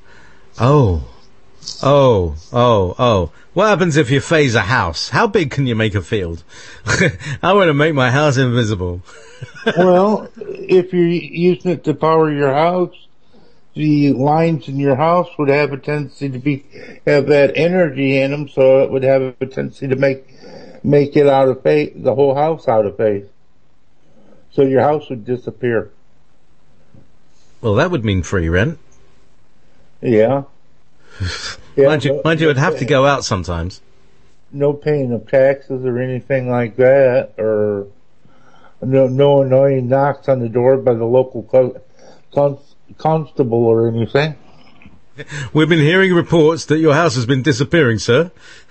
happens if you phase a house? How big can you make a field? I want to make my house invisible. Well, if you're using it to power your house, the lines in your house would have a tendency to have that energy in them, so it would have a tendency to make it out of phase, the whole house out of phase. So your house would disappear. Well, that would mean free rent. Yeah. Yeah, mind you, it'd have to go out sometimes. No paying of taxes or anything like that, or no annoying knocks on the door by the local constable or anything. We've been hearing reports that your house has been disappearing, sir.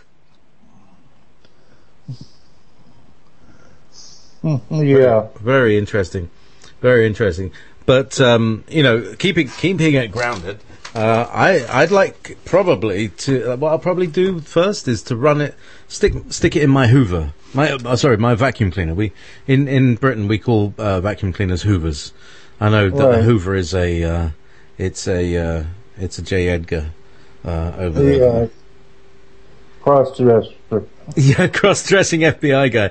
Yeah. Very interesting. Very interesting. But, keeping it grounded, I'd like probably to, what I'll probably do first is to run it, stick it in my Hoover. My vacuum cleaner. In Britain we call, vacuum cleaners Hoovers. I know that a Hoover is it's a J. Edgar, over there. Cross-dresser. Yeah, cross-dressing FBI guy.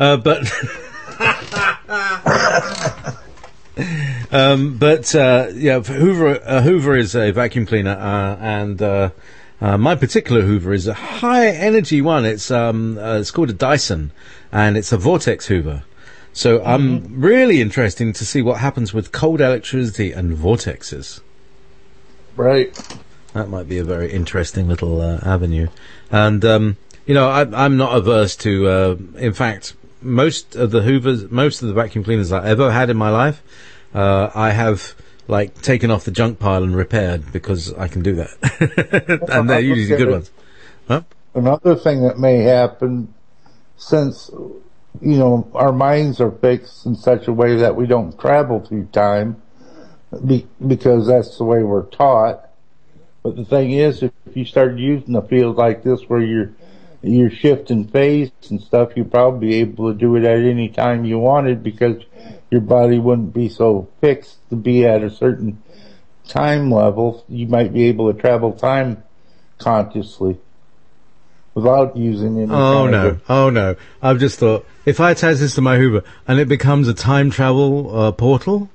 Hoover is a vacuum cleaner, and my particular Hoover is a high energy one. It's called a Dyson, and it's a vortex Hoover. So I'm really interested to see what happens with cold electricity and vortexes. Right. That might be a very interesting little avenue. And I'm not averse to. In fact, most of the vacuum cleaners I ever had in my life, I have taken off the junk pile and repaired because I can do that, and they're usually good ones. Huh? Another thing that may happen, since our minds are fixed in such a way that we don't travel through time, because that's the way we're taught. But the thing is, if you start using a field like this where you're shifting phase and stuff, you'd probably be able to do it at any time you wanted, because your body wouldn't be so fixed to be at a certain time level. You might be able to travel time consciously without using any. Oh no! I've just thought, if I attach this to my Hoover and it becomes a time travel portal,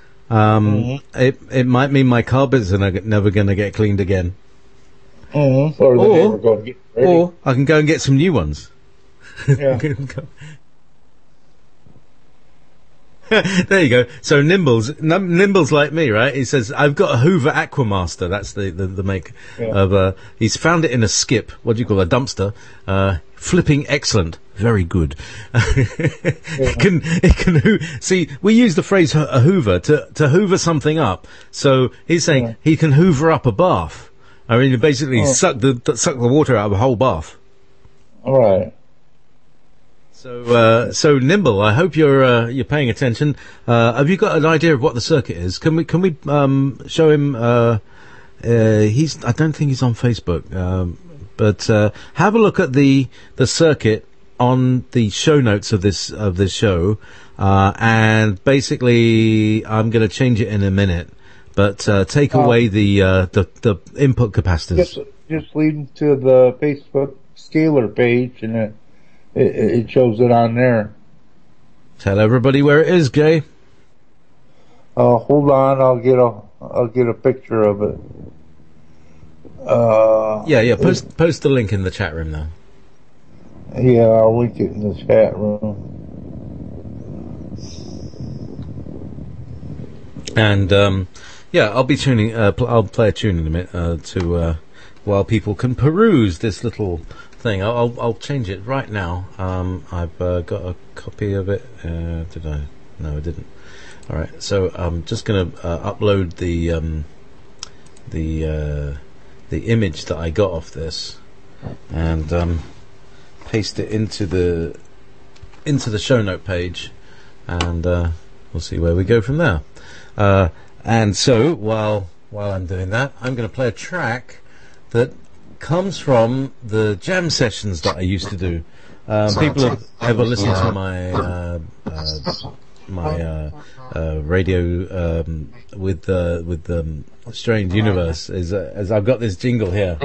it might mean my carpets are never going to get cleaned again. Mm-hmm. Or I can go and get some new ones. Yeah. There you go. So Nimble's like me, right? He says, I've got a Hoover Aquamaster. That's the make of, he's found it in a skip. What do you call a dumpster? Flipping excellent. Very good. It can see, we use the phrase a Hoover to hoover something up. So he's saying he can hoover up a bath. I mean, basically suck the water out of a whole bath. All right. So Nimble, I hope you're paying attention. Have you got an idea of what the circuit is? Can we show him? I don't think he's on Facebook. But have a look at the circuit on the show notes of this show, and basically I'm going to change it in a minute. But take away the input capacitors. Just lead to the Facebook scalar page, and it shows it on there. Tell everybody where it is, Jay. Hold on, I'll get a picture of it. Post the link in the chat room now. Yeah, I'll link it in the chat room. And I'll be tuning. I'll play a tune in a minute to while people can peruse this little thing. I'll change it right now. I've got a copy of it. Did I? No, I didn't. All right. So I'm just going to upload the image that I got off this and paste it into the show note page, and we'll see where we go from there. And so while I'm doing that, I'm going to play a track that comes from the jam sessions that I used to do. People have ever listened to my radio with Strange Universe as I've got this jingle here.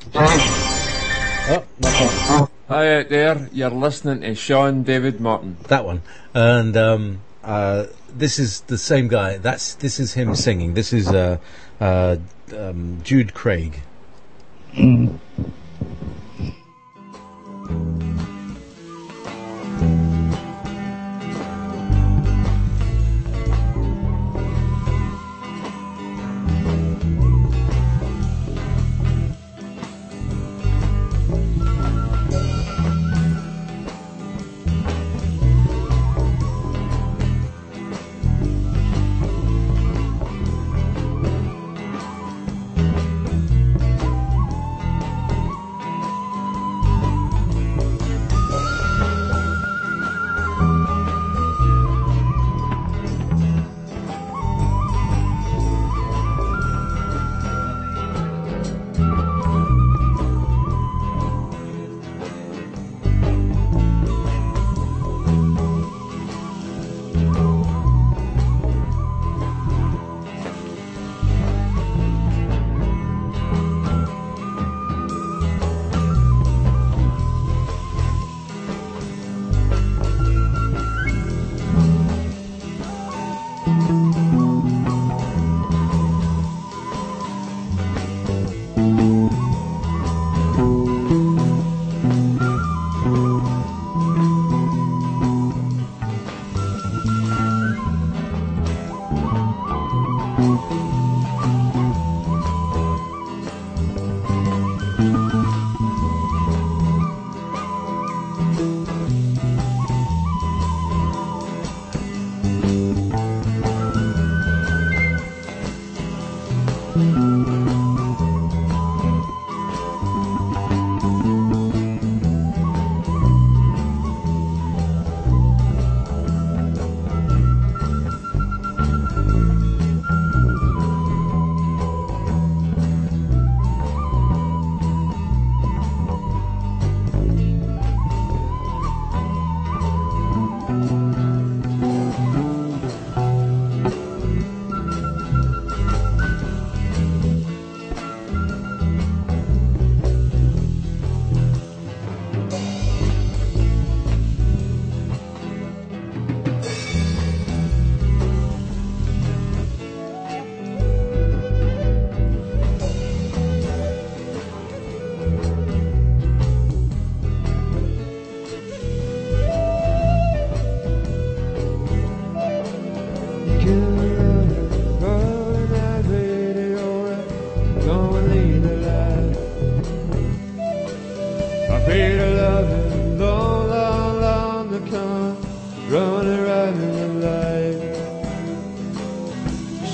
Hi out there, you're listening to Sean David Martin. That one. And this is the same guy. This is him singing. This is Jude Craig.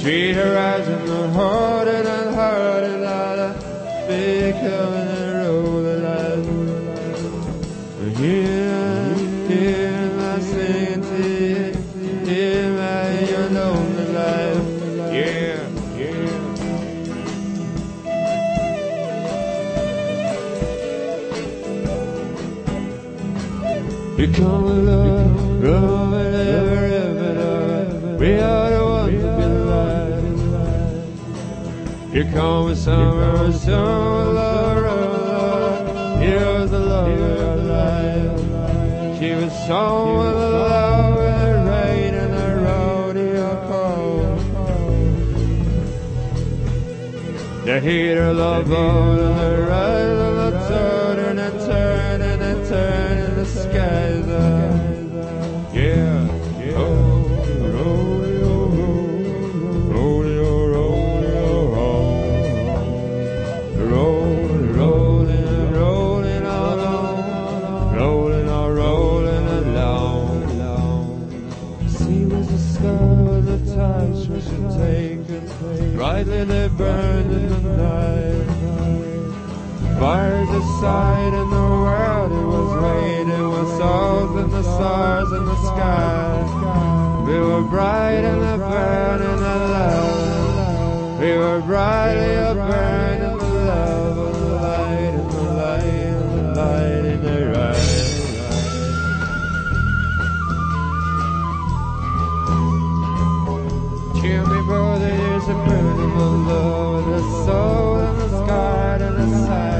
Street horizon, the heart and heart and heart, big coming and rolling life. Here, my singing, here, my your lonely life. Yeah, yeah. Here come the love, rolling ever, ever, we are the ones to be alive. Here comes the summer, summer, love, here's the love of our life. She was someone to love in the rain and the rodeo cold. The heat of love on and the rise and the turn and the turn and the turn in the skies. Yeah, yeah. Oh, rodeo, rodeo, rodeo, rolling, rolling, rolling along, rolling on, rolling along. Sea was the sky with the tides was taken, brightly they burned in the night. Fires aside in the world, it was waiting with souls and the stars in the sky. We were bright and the burn and the love. We were bright and the burn and the love of the light and the light and the light in their eyes. Cheer me, brother, there's a burning of love, the soul and the sky and the side.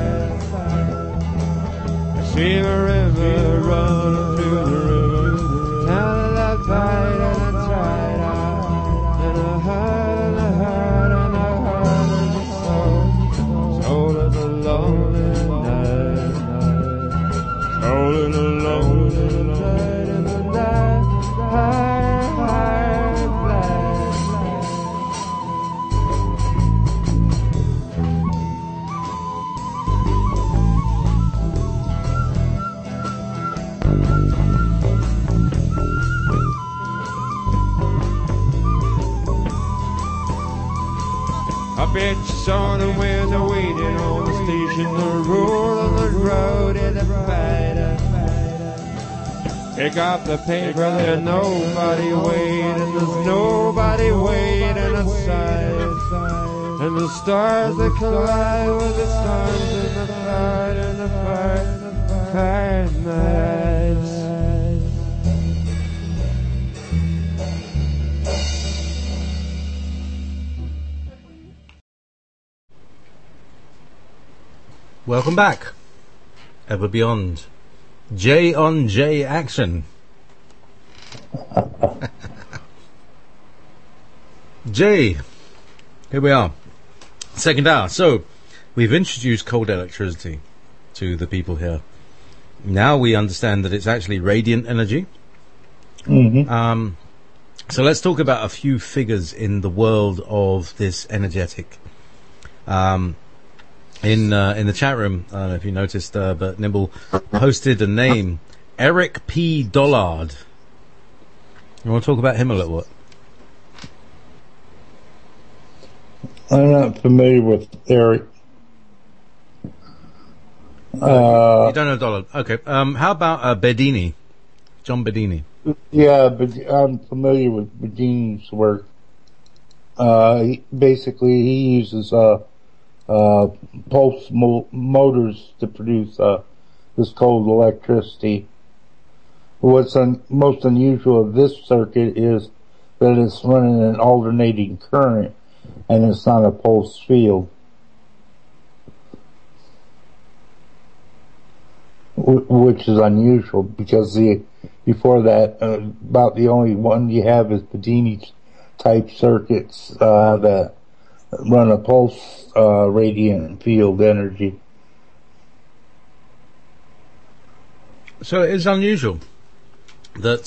I see a river running through the river, down the left side and I tried out, and I heard and I heard and I heard of the soul, soul of the lonely night, soul of the lonely night and the night, higher, higher, black. I bet you saw them when they're waiting on the station, the roll on the road and the fighter. Pick up the paper, there's nobody waiting, there's nobody waiting aside. And the stars that collide with the suns and the fire and the fire and the fire and the eyes. Welcome back. Ever Beyond. J on J action. J. Here we are. Second hour. So, we've introduced cold electricity to the people here. Now we understand that it's actually radiant energy. Mm-hmm. So let's talk about a few figures in the world of this energetic. In the chat room, I don't know if you noticed, but Nimble posted a name, Eric P. Dollard. You want to talk about him a little bit? I'm not familiar with Eric. You don't know Dollard. Okay. How about Bedini? John Bedini. Yeah, but I'm familiar with Bedini's work. Basically, he uses pulse motors to produce this cold electricity. What's most unusual of this circuit is that it's running an alternating current and it's not a pulse field, which is unusual because before that about the only one you have is Bedini type circuits that run a pulse radiant field energy. So it's unusual that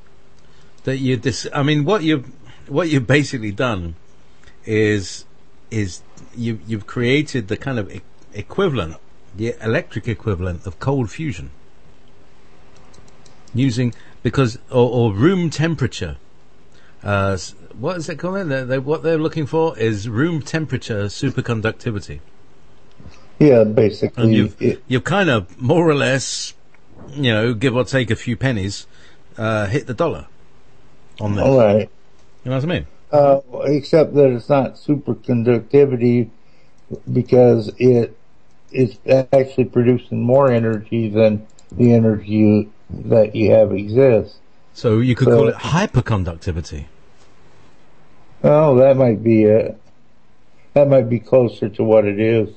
what you've basically done is you've created the kind of equivalent, the electric equivalent of cold fusion, using or room temperature what is it called? What they're looking for is room temperature superconductivity. Yeah, basically. And you've kind of more or less, give or take a few pennies, hit the dollar on this. All right. You know what I mean? Except that it's not superconductivity because it's actually producing more energy than the energy that you have exists. So you could call it hyperconductivity. Oh, that might be it. That might be closer to what it is.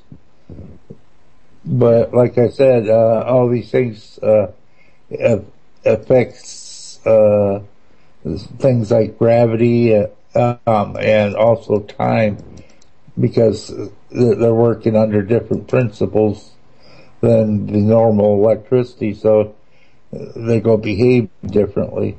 But like I said, all these things affects things like gravity and also time, because they're working under different principles than the normal electricity, so they go behave differently.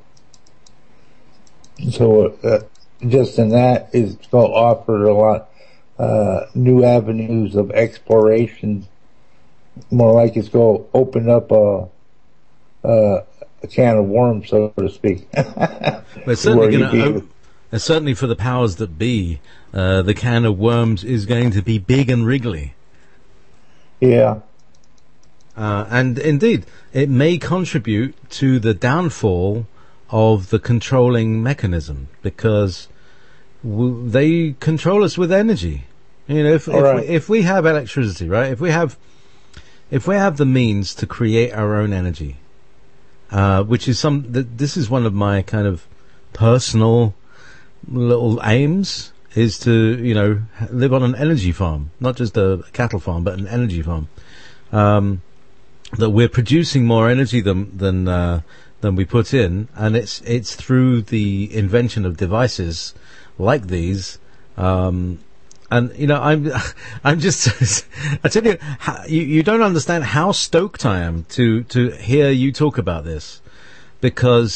So just in that is going to offer a lot new avenues of exploration. More like it's going to open up a can of worms, so to speak. It's certainly going to. Certainly for the powers that be, the can of worms is going to be big and wriggly. Yeah. And indeed, it may contribute to the downfall of the controlling mechanism, because they control us with energy. If we have electricity, right? If we have the means to create our own energy, which is this is one of my kind of personal little aims, is to live on an energy farm, not just a cattle farm, but an energy farm. That we're producing more energy than we put in, and it's through the invention of devices like these. I'm just I tell you, you don't understand how stoked I am to hear you talk about this, because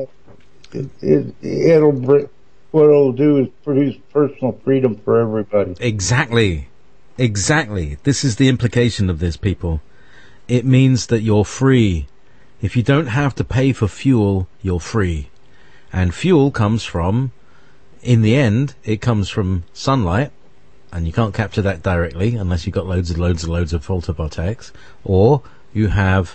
it'll bring. What it'll do is produce personal freedom for everybody. Exactly. This is the implication of this, people. It means that you're free. If you don't have to pay for fuel, you're free. And fuel comes from, in the end, it comes from sunlight, and you can't capture that directly unless you've got loads of photovoltaics, or you have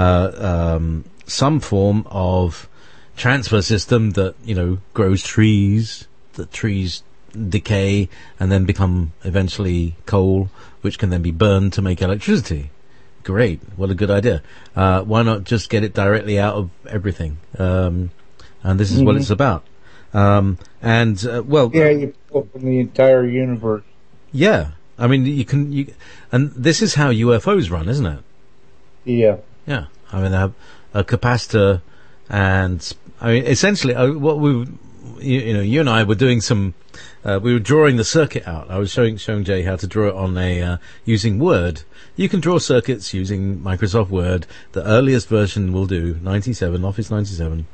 some form of transfer system that grows trees, that trees decay and then become eventually coal, which can then be burned to make electricity. Great, what a good idea. Why not just get it directly out of everything? And this is what it's about. You pull from the entire universe. Yeah, I mean and this is how UFOs run, isn't it? Yeah. I mean, they have a capacitor. And I mean, essentially, what you and I were doing we were drawing the circuit out. I was showing Jay how to draw it on using Word. You can draw circuits using Microsoft Word. The earliest version will do Office 97.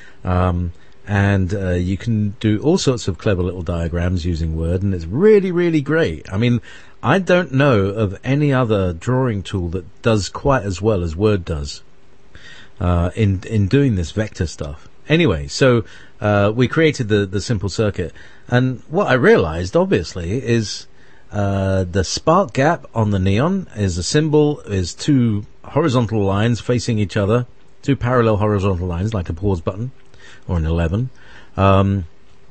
And you can do all sorts of clever little diagrams using Word, and it's really, really great. I mean, I don't know of any other drawing tool that does quite as well as Word does. In doing this vector stuff. Anyway, so we created the simple circuit, and what I realized, obviously, is the spark gap on the neon is a symbol, is two horizontal lines facing each other, two parallel horizontal lines, like a pause button or an 11. And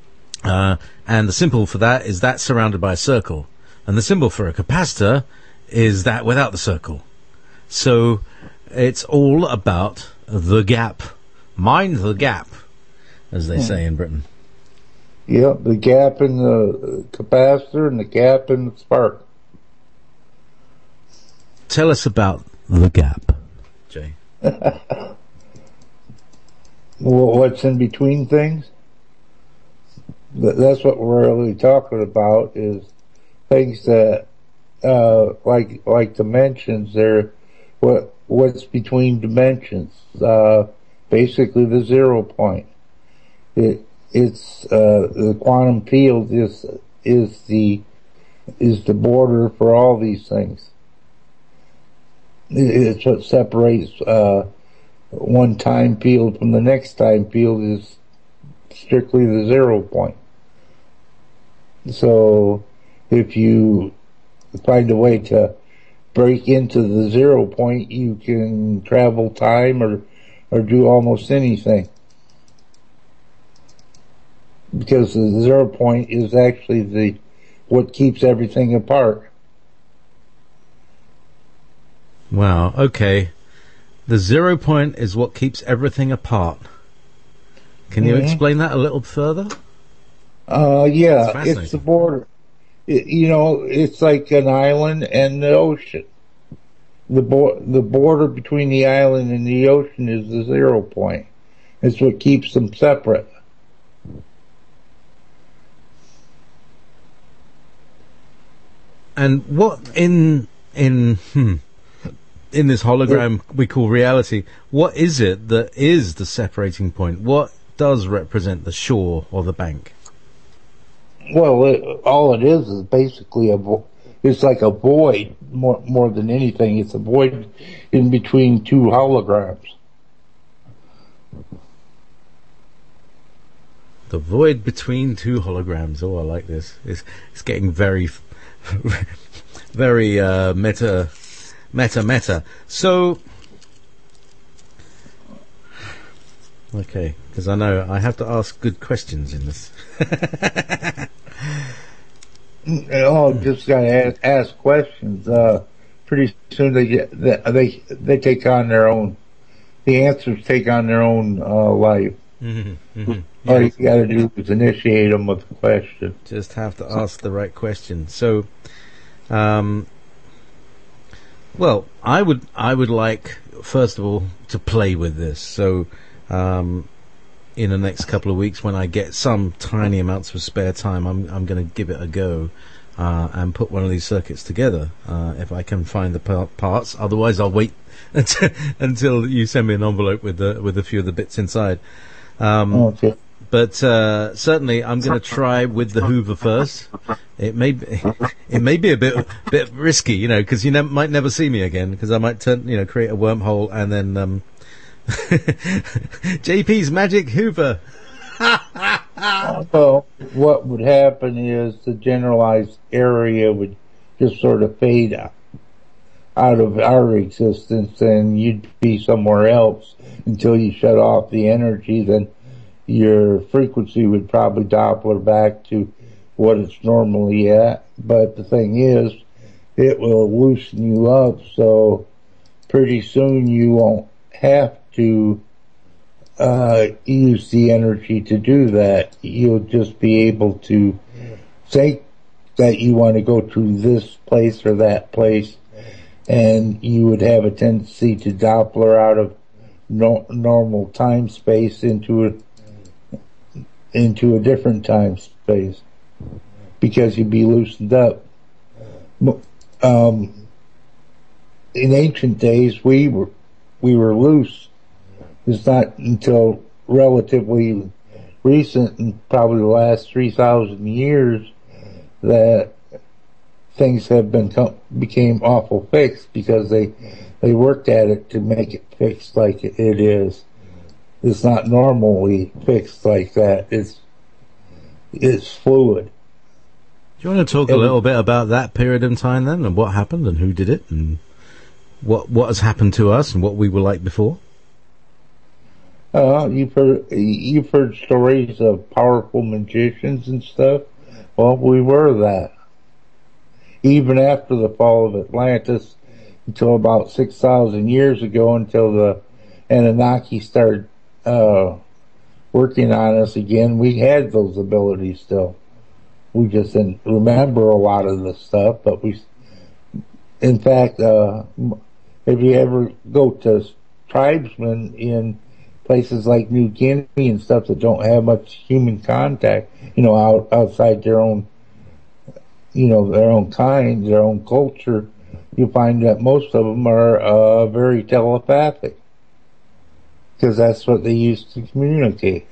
the symbol for that is that surrounded by a circle, and the symbol for a capacitor is that without the circle. So it's all about the gap. Mind the gap, as they say in Britain. Yep, the gap in the capacitor and the gap in the spark. Tell us about the gap, Jay. What's in between things? That's what we're really talking about, is things that, like dimensions, they're what's between dimensions. Basically the 0 point. It's the quantum field is the border for all these things. It's what separates one time field from the next time field, is strictly the 0 point. So if you find a way to break into the 0 point, you can travel time or do almost anything. Because the 0 point is actually what keeps everything apart. Wow, okay. The 0 point is what keeps everything apart. Can you explain that a little further? Yeah, it's the border. It's like an island and the ocean. The border between the island and the ocean is the 0 point. It's what keeps them separate. And what in this hologram we call reality, what is it that is the separating point? What does represent the shore or the bank? Well, all it is basically it's like a void more than anything. It's a void in between two holograms. The void between two holograms. Oh, I like this. It's getting very, very meta. So, okay, because I know I have to ask good questions in this. Just gotta ask questions. Pretty soon they take on their own. The answers take on their own life. All you gotta do is initiate them with a question. Just have to ask the right question. So, well, I would like, first of all, to play with this. So, in the next couple of weeks, when I get some tiny amounts of spare time, I'm going to give it a go and put one of these circuits together if I can find the parts. Otherwise, I'll wait until you send me an envelope with a few of the bits inside. Okay. But certainly, I'm going to try with the Hoover first. It may be a bit risky, because you might never see me again, because I might create a wormhole and then JP's Magic Hoover. Well, what would happen is the generalized area would just sort of fade out of our existence, and you'd be somewhere else until you shut off the energy. Then your frequency would probably Doppler back to what it's normally at. But the thing is, it will loosen you up, so pretty soon you won't have to use the energy to do that. You'll just be able to say that you want to go to this place or that place, and you would have a tendency to Doppler out of normal time space into a different time space, because you'd be loosened up. In ancient days, we were loose. It's not until relatively recent, and probably the last 3,000 years, that things have became awful fixed, because they worked at it to make it fixed like it is. It's not normally fixed like that. It's fluid. Do you want to talk a little bit about that period in time then, and what happened, and who did it, and what has happened to us, and what we were like before? You've heard stories of powerful magicians and stuff. Well, we were that. Even after the fall of Atlantis, until about 6,000 years ago, until the Anunnaki started working on us again, we had those abilities still. We just didn't remember a lot of the stuff, but in fact, if you ever go to tribesmen in places like New Guinea and stuff that don't have much human contact, outside their own, their own kind, their own culture, you find that most of them are very telepathic, because that's what they use to communicate.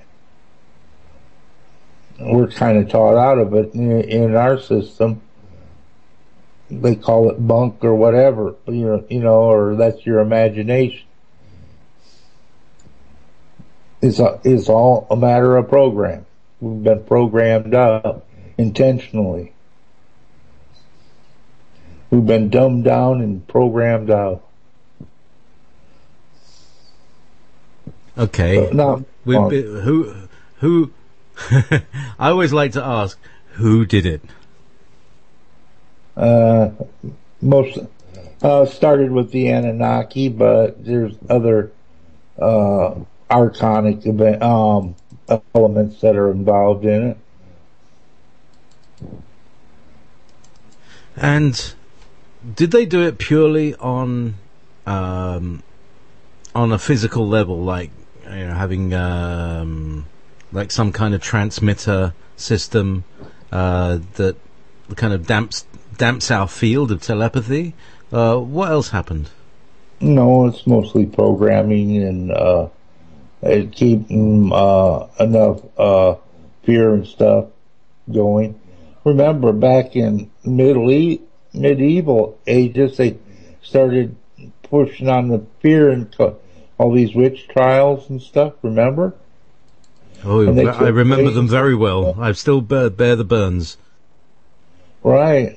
We're kind of taught out of it in our system. They call it bunk or whatever, or that's your imagination. is all a matter of program. We've been programmed up intentionally. We've been dumbed down and programmed out. Okay. Now, who? I always like to ask, who did it? most started with the Anunnaki, but there's other archonic elements that are involved in it. And did they do it purely on a physical level, like having like some kind of transmitter system that kind of damps our field of telepathy? What else happened? No, it's mostly programming and keeping enough fear and stuff going. Remember, back in medieval ages, they started pushing on the fear and all these witch trials and stuff. Remember? Oh, I remember them very well. I still bear the burns. Right.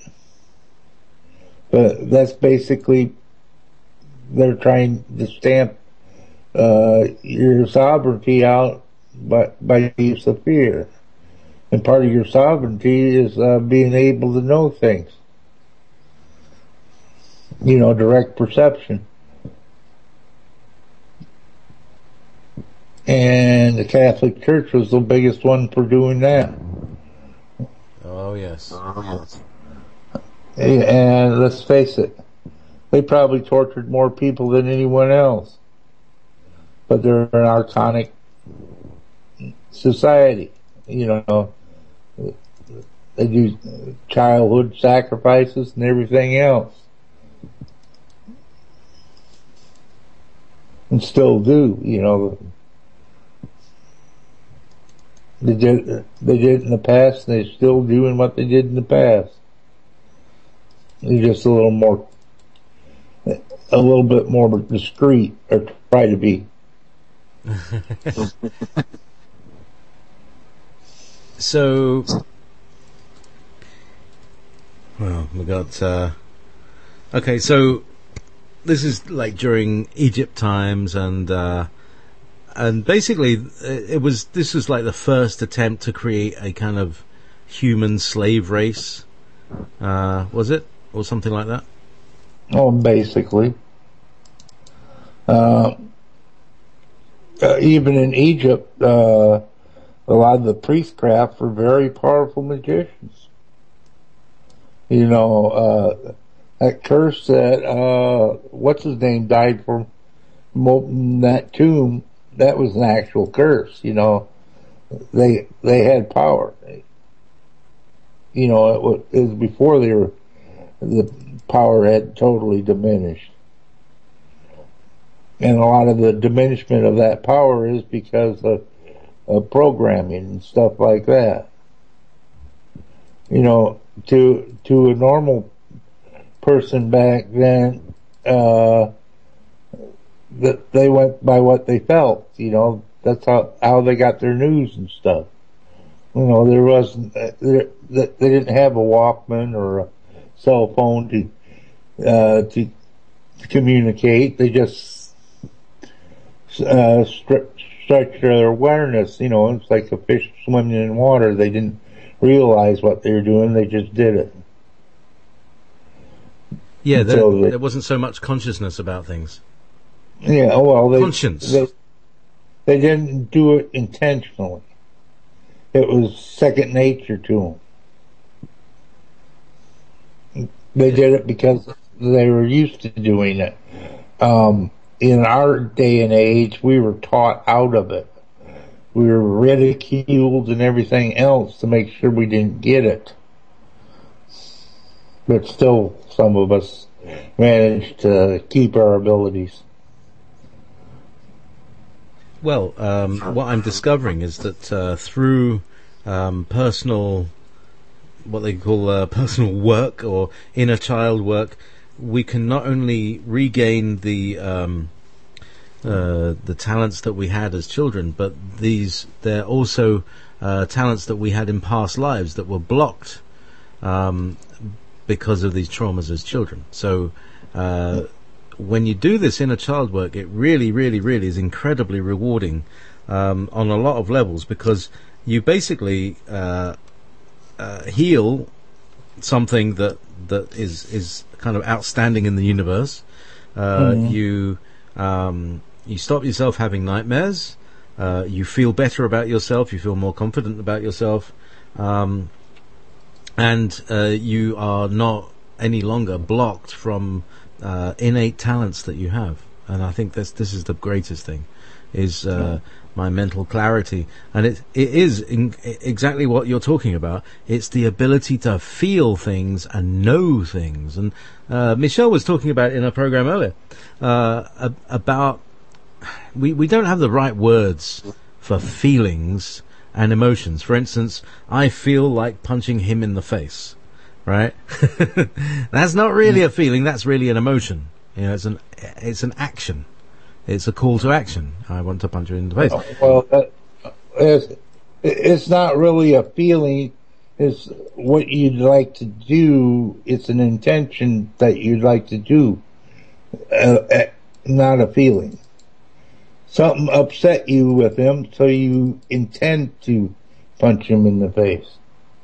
But that's basically, they're trying to stamp your sovereignty out by use of fear. And part of your sovereignty is being able to know things. Direct perception. And the Catholic Church was the biggest one for doing that. Oh, yes. And let's face it, they probably tortured more people than anyone else. But they're an archonic society. They do childhood sacrifices and everything else. And still do, They did it in the past, and they're still doing what they did in the past. They're just a little bit more discreet, or try to be. So, well, we got, okay, so this is like during Egypt times, and basically this was like the first attempt to create a kind of human slave race, was it? Or something like that? Oh, basically. Even in Egypt, a lot of the priestcraft were very powerful magicians. That curse that, what's his name died from in that tomb, that was an actual curse, They had power. It was before the power had totally diminished. And a lot of the diminishment of that power is because of programming and stuff like that. To a normal person back then, that they went by what they felt, that's how they got their news and stuff. There wasn't, they didn't have a Walkman or a cell phone to communicate. They just stretch their awareness. It's like a fish swimming in water. They didn't realize what they were doing. They just did it. Yeah, there wasn't so much consciousness about things. Yeah, well, conscience. They didn't do it intentionally. It was second nature to them. They did it because they were used to doing it. In our day and age, we were taught out of it. We were ridiculed and everything else to make sure we didn't get it. But still, some of us managed to keep our abilities. Well, what I'm discovering is that through personal, what they call personal work or inner child work, we can not only regain the the talents that we had as children, but they're also talents that we had in past lives that were blocked because of these traumas as children. So when you do this inner child work, it really, really, really is incredibly rewarding on a lot of levels, because you basically heal something that is kind of outstanding in the universe. You stop yourself having nightmares. You feel better about yourself. You feel more confident about yourself, and you are not any longer blocked from innate talents that you have. And I think this is the greatest thing, is my mental clarity. And it is exactly what you're talking about. It's the ability to feel things and know things. And Michelle was talking about in a program earlier about we don't have the right words for feelings and emotions. For instance, I feel like punching him in the face, right? That's not really a feeling. That's really an emotion. You know, it's an action. It's a call to action. I want to punch you in the face. Well, it's not really a feeling. It's what you'd like to do. It's an intention that you'd like to do, not a feeling. Something upset you with him, so you intend to punch him in the face.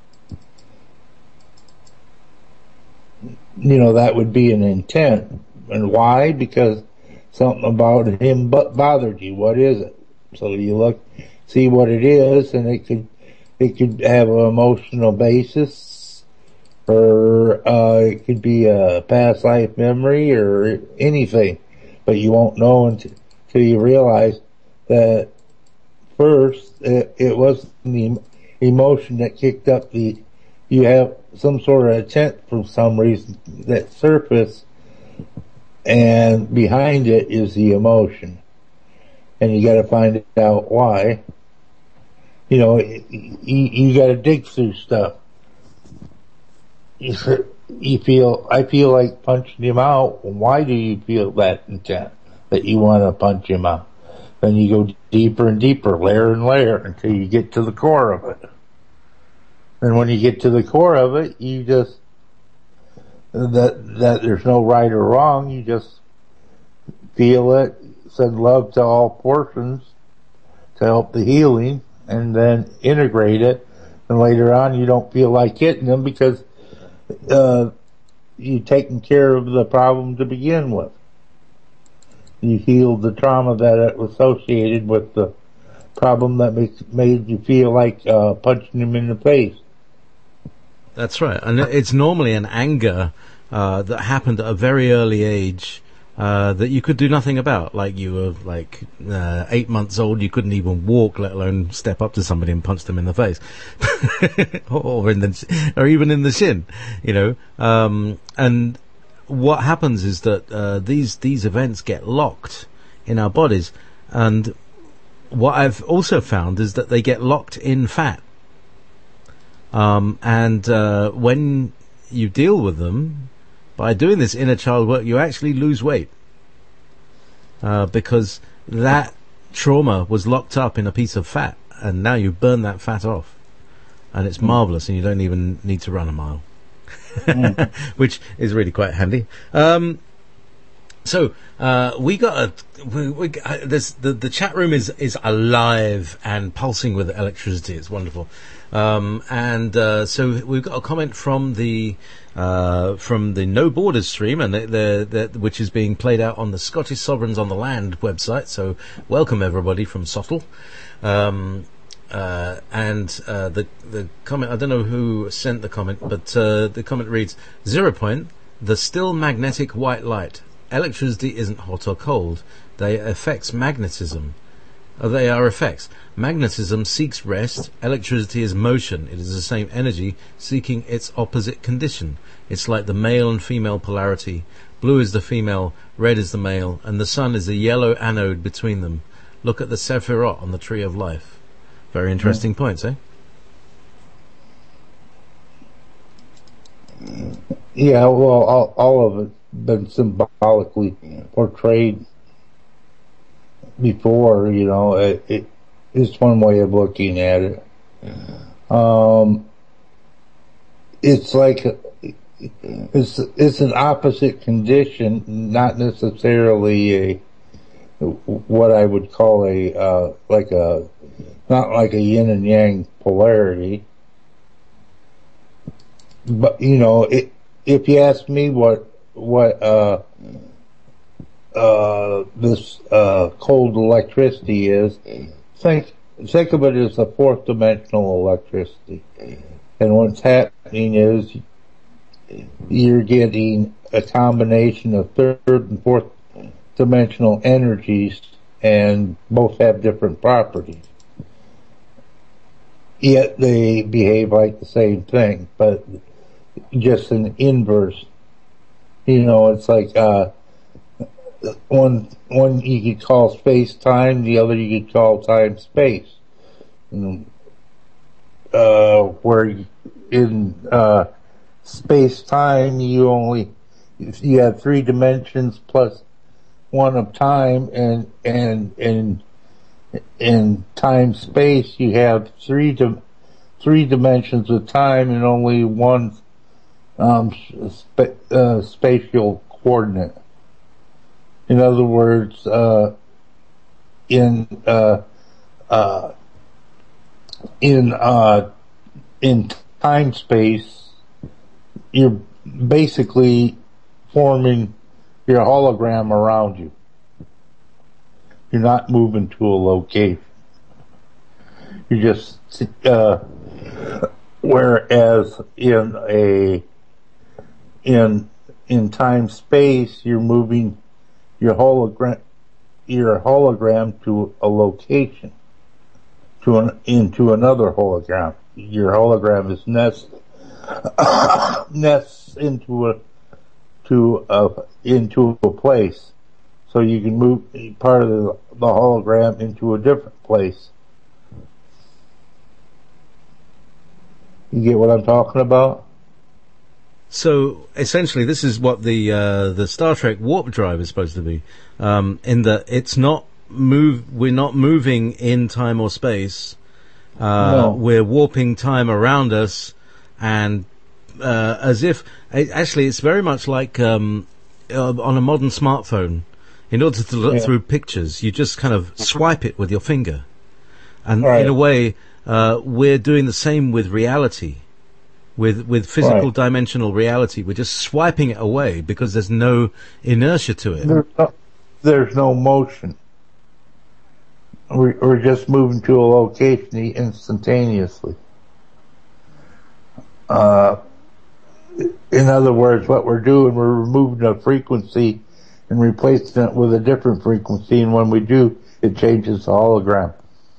You know, that would be an intent. And why? Because something about him bothered you. What is it? So you look, see what it is, and it could have an emotional basis, or it could be a past life memory, or anything. But you won't know until you realize that first it was the emotion that kicked up you have some sort of intent for some reason that surfaced, and behind it is the emotion, and you got to find out why. You know, you got to dig through stuff. I feel like punching him out. Why do you feel that intent that you want to punch him out? Then you go deeper and deeper, layer and layer, until you get to the core of it. And when you get to the core of it, you just that there's no right or wrong. You just feel it, send love to all portions to help the healing, and then integrate it. And later on, you don't feel like hitting them because you've taken care of the problem to begin with. You healed the trauma that was associated with the problem that made you feel like punching him in the face. That's right. And it's normally an anger that happened at a very early age that you could do nothing about. Like you were 8 months old, you couldn't even walk, let alone step up to somebody and punch them in the face, or even in the shin. You know, and what happens is that these events get locked in our bodies, and what I've also found is that they get locked in fat. And when you deal with them, by doing this inner child work, you actually lose weight. Because that trauma was locked up in a piece of fat, and now you burn that fat off. And it's marvelous, and you don't even need to run a mile. Which is really quite handy. So we got the chat room is alive and pulsing with electricity. It's wonderful. So we've got a comment from the No Borders stream, and which is being played out on the Scottish Sovereigns on the Land website. So welcome everybody from Sottle. The comment, I don't know who sent the comment, but the comment reads, 0 point, the still magnetic white light. Electricity isn't hot or cold. They are effects. Magnetism seeks rest. Electricity is motion. It is the same energy seeking its opposite condition. It's like the male and female polarity. Blue is the female, red is the male, and the sun is the yellow anode between them. Look at the Sephirot on the Tree of Life. Very interesting points, eh? Yeah, well, all of it's been symbolically portrayed. before, it's one way of looking at it. It's like, it's an opposite condition, not necessarily what I would call not like a yin and yang polarity. But, if you ask me what this cold electricity is, think of it as a fourth dimensional electricity. And what's happening is you're getting a combination of third and fourth dimensional energies, and both have different properties. Yet they behave like the same thing, but just an inverse. It's like one you could call space time, the other you could call time space. Where in space time you have 3 dimensions plus 1 of time, and in time space you have three dimensions of time and only 1 spatial coordinate. In other words, in time space, you're basically forming your hologram around you. You're not moving to a location. You just whereas in time space, you're moving your hologram to a location, into another hologram. Your hologram is nests into a place, so you can move part of the hologram into a different place. You get what I'm talking about? So essentially, this is what the Star Trek warp drive is supposed to be. In that it's not we're not moving in time or space. No. We're warping time around us, and as if actually it's very much like on a modern smartphone. In order to look through pictures, you just kind of swipe it with your finger, and in a way, we're doing the same with reality. With physical dimensional reality, we're just swiping it away because there's no inertia to it. There's no motion. We're just moving to a location instantaneously. In other words, what we're doing, we're removing a frequency and replacing it with a different frequency, and when we do, it changes the hologram.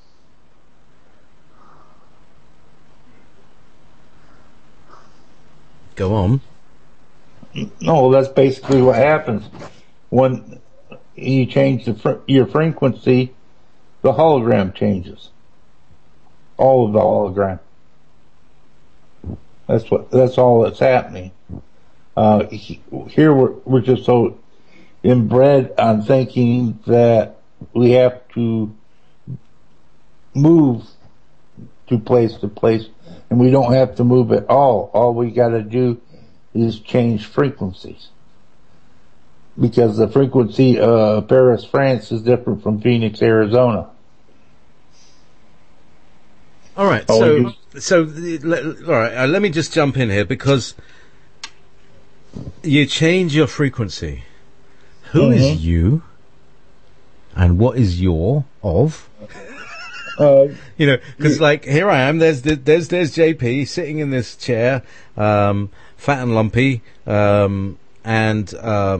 Go on. No, that's basically what happens. When you change your frequency, the hologram changes. All of the hologram. That's all that's happening. Here we're just so inbred on thinking that we have to move to place, and we don't have to move at all. All we gotta do is change frequencies. Because the frequency of Paris, France is different from Phoenix, Arizona. All right, all right, let me just jump in here, because you change your frequency. Who is you? And what is your of? Because like here I am. There's JP sitting in this chair, fat and lumpy, and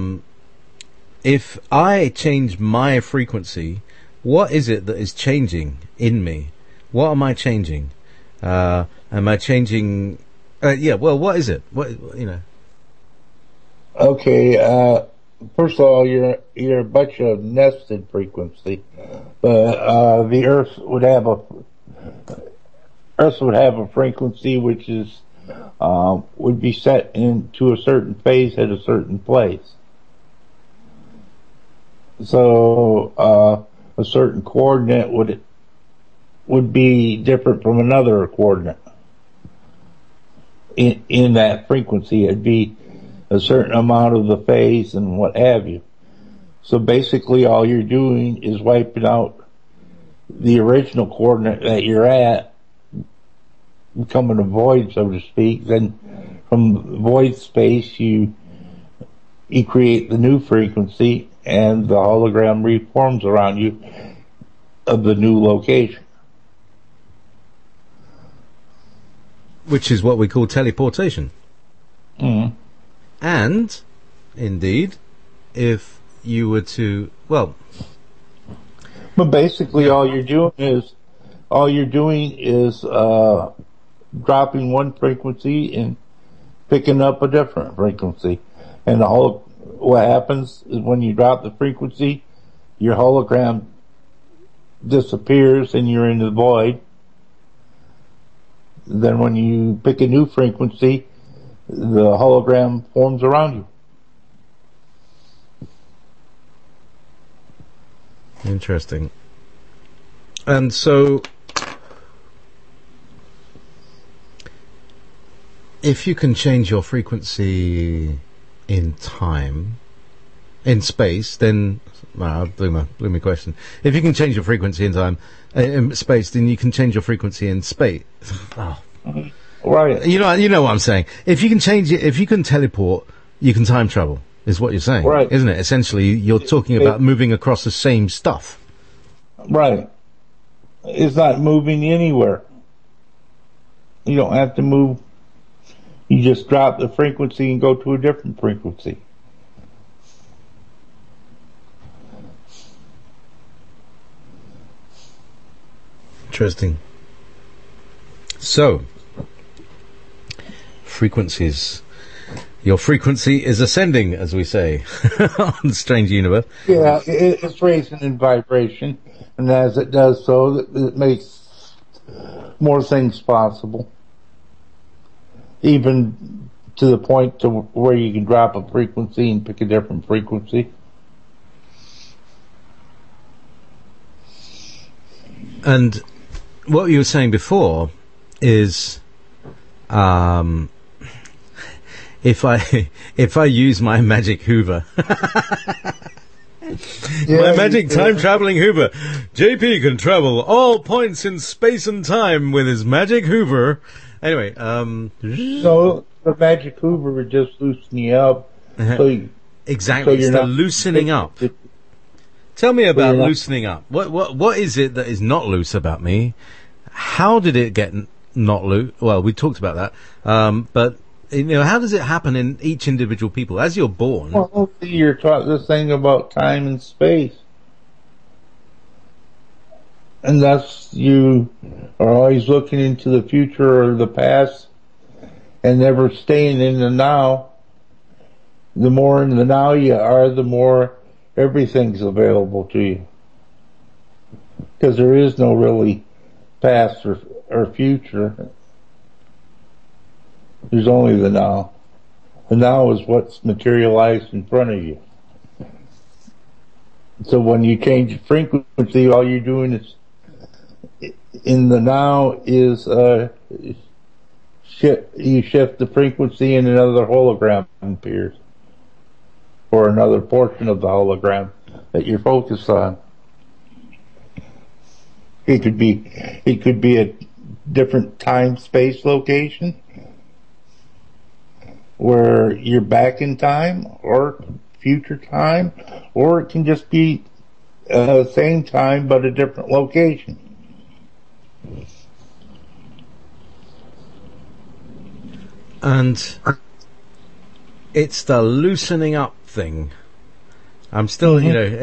if I change my frequency, what is it that is changing in me? What am I changing? Am I changing? What is it? Okay. First of all, you're a bunch of nested frequency, but the Earth would have a frequency which is would be set into a certain phase at a certain place. So a certain coordinate would be different from another coordinate in that frequency. It'd be a certain amount of the phase and what have you. So basically all you're doing is wiping out the original coordinate that you're at, becoming a void, so to speak. Then from void space you create the new frequency, and the hologram reforms around you of the new location. Which is what we call teleportation. Mm-hmm. And, indeed, if you were to, well... But basically all you're doing is dropping one frequency and picking up a different frequency. And what happens is when you drop the frequency, your hologram disappears and you're in the void. Then when you pick a new frequency, the hologram forms around you. Interesting. And so, if you can change your frequency in time, in space, then blew my question. If you can change your frequency in time, in space, then you can change your frequency in space. Oh. Right. You know what I'm saying. If you can change it, if you can teleport, you can time travel. Is what you're saying, right? Isn't it? Essentially, you're talking about moving across the same stuff. Right. It's not moving anywhere. You don't have to move. You just drop the frequency and go to a different frequency. Interesting. So, frequencies. Your frequency is ascending, as we say, on Strange Universe. Yeah, it's raising in vibration, and as it does so, it makes more things possible. Even to the point to where you can drop a frequency and pick a different frequency. And what you were saying before is, if I use my magic Hoover, my magic time traveling Hoover, JP can travel all points in space and time with his magic Hoover. Anyway, so the magic Hoover would just loosen you up. Exactly, it's the loosening up. Tell me about loosening up. What is it that is not loose about me? How did it get not loose? Well, we talked about that, but how does it happen in each individual people as you're born? Well, you're taught this thing about time and space, and thus you are always looking into the future or the past, and never staying in the now. The more in the now you are, the more everything's available to you, because there is no really past or future. There's only the now. The now is what's materialized in front of you. So when you change frequency, all you're doing is, in the now is, you shift the frequency and another hologram appears. Or another portion of the hologram that you're focused on. It could be a different time space location where you're back in time or future time, or it can just be same time but a different location. And it's the loosening up thing. I'm still,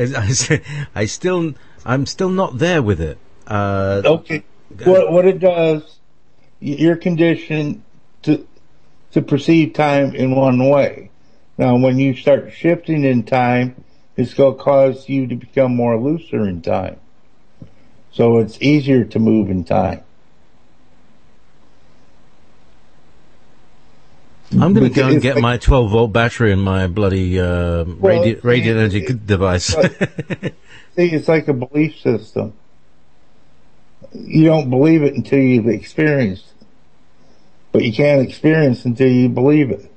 I'm still not there with it. Okay. What it does, you're conditioned to perceive time in one way. Now, when you start shifting in time, it's going to cause you to become more looser in time. So it's easier to move in time. I'm going to go and It's get like- my 12-volt battery and my bloody radiant energy device. See, it's like a belief system. You don't believe it until you've experienced it. But you can't experience until you believe it.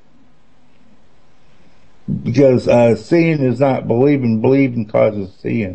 Because seeing is not believing. Believing causes seeing.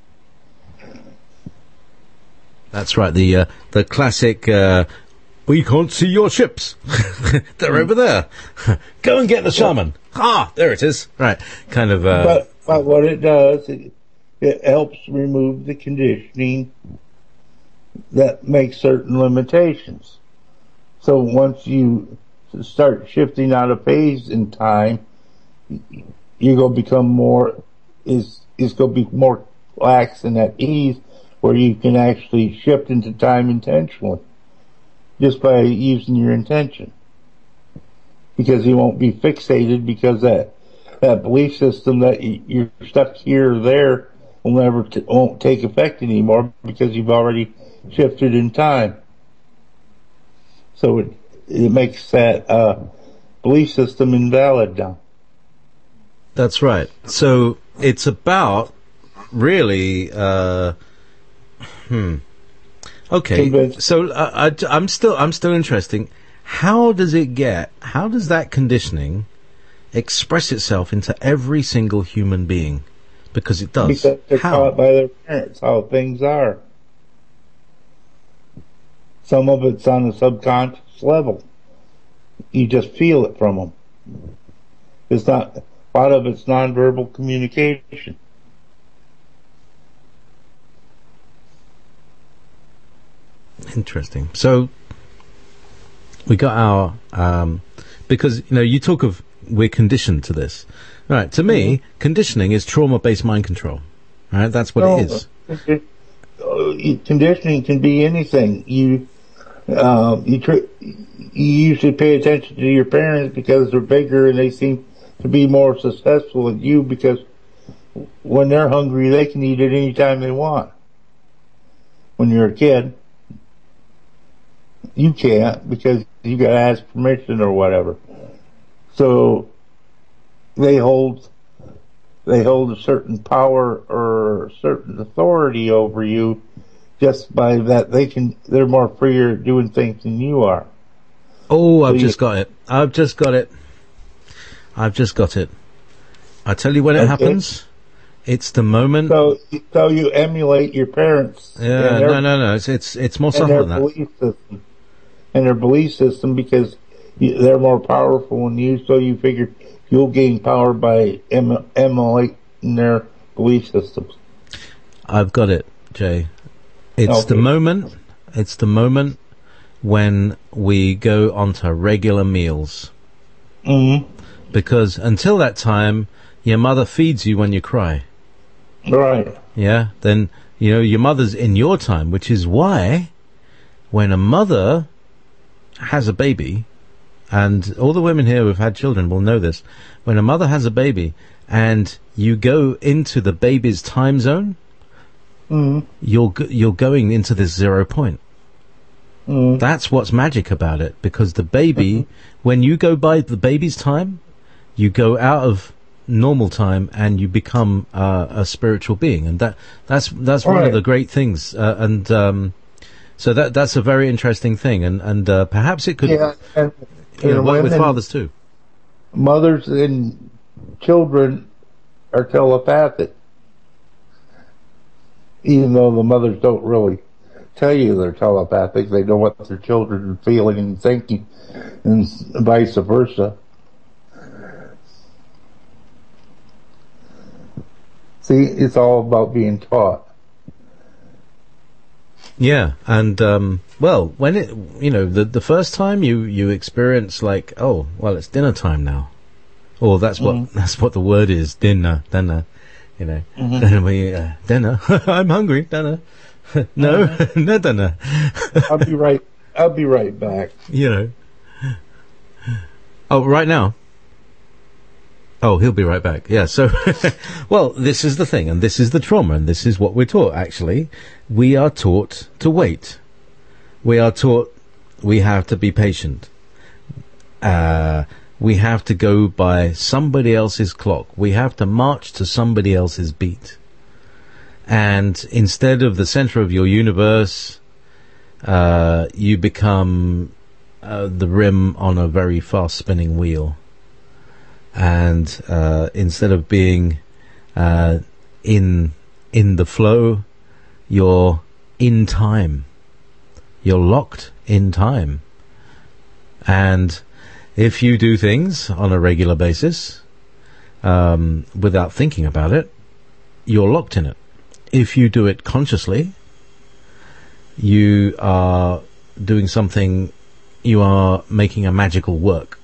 That's right. The classic. We can't see your ships. They're over there. Go and get the shaman. Ah, there it is. Right. Kind of. But what it does, it helps remove the conditioning that makes certain limitations. So once you start shifting out of phase in time, you're going to become more, is going to be more lax and at ease, where you can actually shift into time intentionally, just by using your intention. Because you won't be fixated, because that belief system that you're stuck here or there won't take effect anymore, because you've already shifted in time. So it makes that belief system invalid now. That's right. So it's about really. Okay. Convinced. So I'm still interested. How does that conditioning express itself into every single human being? Because it does. Because they're How? taught by their parents how things are. Some of it's on a subconscious level. You just feel it from them. A lot of it's nonverbal communication. Interesting. So we got our because you talk of we're conditioned to this. Right. To me, conditioning is trauma-based mind control. Right. That's what it is. Conditioning can be anything. You usually pay attention to your parents because they're bigger and they seem to be more successful than you, because when they're hungry, they can eat it any time they want. When you're a kid, you can't, because you got to ask permission or whatever. So they hold a certain power or a certain authority over you, just by that they're more freer doing things than you are. Oh, I've just got it. I tell you when it happens. It's the moment. So you emulate your parents. Yeah, no. It's more subtle than that. Belief system. And their belief system, because they're more powerful than you, so you figure you'll gain power by emulating their belief systems. I've got it, Jay. It's the moment when we go onto regular meals. Mm-hmm. Because until that time, your mother feeds you when you cry. Right. Yeah? Then, your mother's in your time, which is why when a mother has a baby, and all the women here who've had children will know this, when a mother has a baby and you go into the baby's time zone, you're going into this 0 point. That's what's magic about it, because the baby, when you go by the baby's time, you go out of normal time and you become a spiritual being, and that's one of the great things. So that's a very interesting thing, and perhaps it could work with fathers too. Mothers and children are telepathic, even though the mothers don't really tell you they're telepathic. They know what their children are feeling and thinking, and vice versa. See, it's all about being taught. Yeah, and when it, the first time you experience, like, oh, well, it's dinner time now, or that's what the word is, dinner, and we dinner. I'm hungry, dinner. No, no dinner. I'll be right back. Oh, right now. Oh, he'll be right back. Yeah, so, well, this is the thing, and this is the trauma, and this is what we're taught, actually. We are taught to wait. We are taught we have to be patient. we have to go by somebody else's clock. We have to march to somebody else's beat. And instead of the center of your universe, you become the rim on a very fast spinning wheel. And instead of being in the flow, you're in time. You're locked in time. And if you do things on a regular basis without thinking about it, you're locked in it. If you do it consciously, you are doing something, you are making a magical work.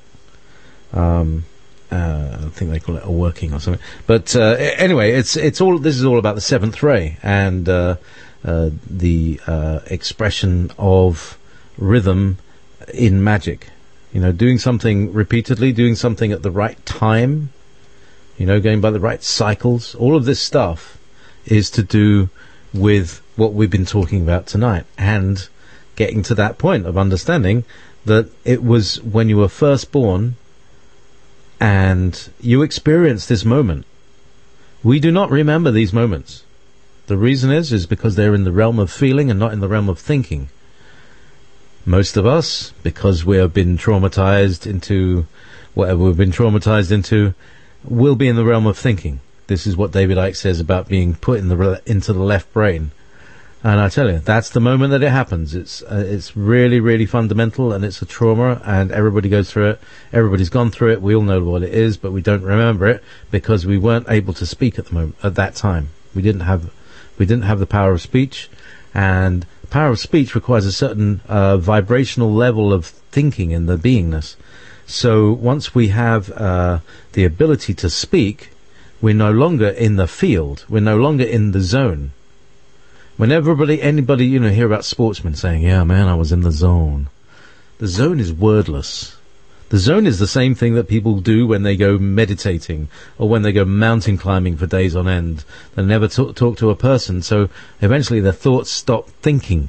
I think they call it a working or something. But anyway, it's all. This is all about the seventh ray and the expression of rhythm in magic. You know, doing something repeatedly, doing something at the right time. You know, going by the right cycles. All of this stuff is to do with what we've been talking about tonight, and getting to that point of understanding that it was when you were first born and you experienced this moment. We do not remember these moments. The reason is because they're in the realm of feeling and not in the realm of thinking. Most of us, because we have been traumatized into whatever we've been traumatized into, will be in the realm of thinking. This is what David Icke says about being put into the left brain. And I tell you, that's the moment that it happens. It's really, really fundamental, and it's a trauma, and everybody goes through it. Everybody's gone through it. We all know what it is, but we don't remember it because we weren't able to speak at the moment, at that time. We didn't have the power of speech, and the power of speech requires a certain vibrational level of thinking in the beingness. So once we have the ability to speak, we're no longer in the field. We're no longer in the zone. When anybody, hear about sportsmen saying, "Yeah, man, I was in the zone." The zone is wordless. The zone is the same thing that people do when they go meditating or when they go mountain climbing for days on end. They never talk to a person, so eventually their thoughts stop thinking.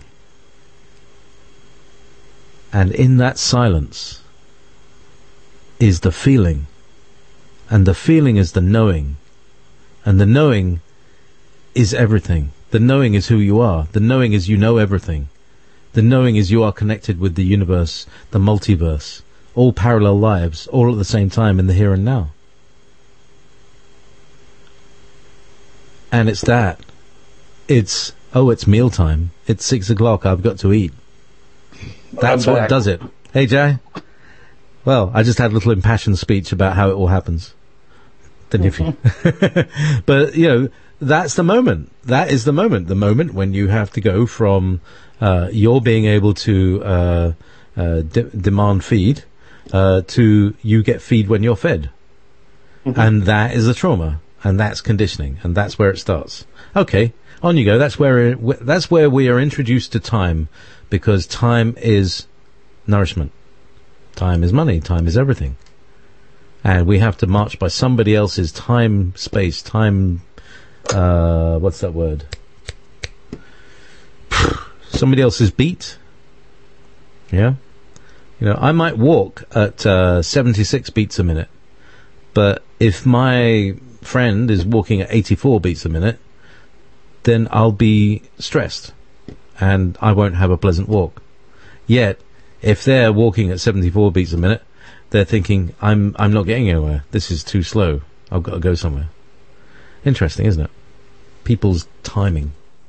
And in that silence is the feeling. And the feeling is the knowing. And the knowing is everything. The knowing is who you are. The knowing is you know everything. The knowing is you are connected with the universe, the multiverse, all parallel lives, all at the same time in the here and now. And it's that. It's mealtime. It's 6 o'clock. I've got to eat. That's what does it. Hey, Jay. Well, I just had a little impassioned speech about how it all happens. Didn't you? But, that's the moment. That is the moment. The moment when you have to go from your being able to demand feed to you get feed when you're fed. Mm-hmm. And that is the trauma. And that's conditioning. And that's where it starts. Okay, on you go. That's where we are introduced to time, because time is nourishment. Time is money. Time is everything. And we have to march by somebody else's time, space, time... what's that word? Somebody else's beat. Yeah? I might walk at 76 beats a minute, but if my friend is walking at 84 beats a minute, then I'll be stressed and I won't have a pleasant walk. Yet, if they're walking at 74 beats a minute, they're thinking, I'm not getting anywhere. This is too slow. I've got to go somewhere. Interesting, isn't it? People's timing.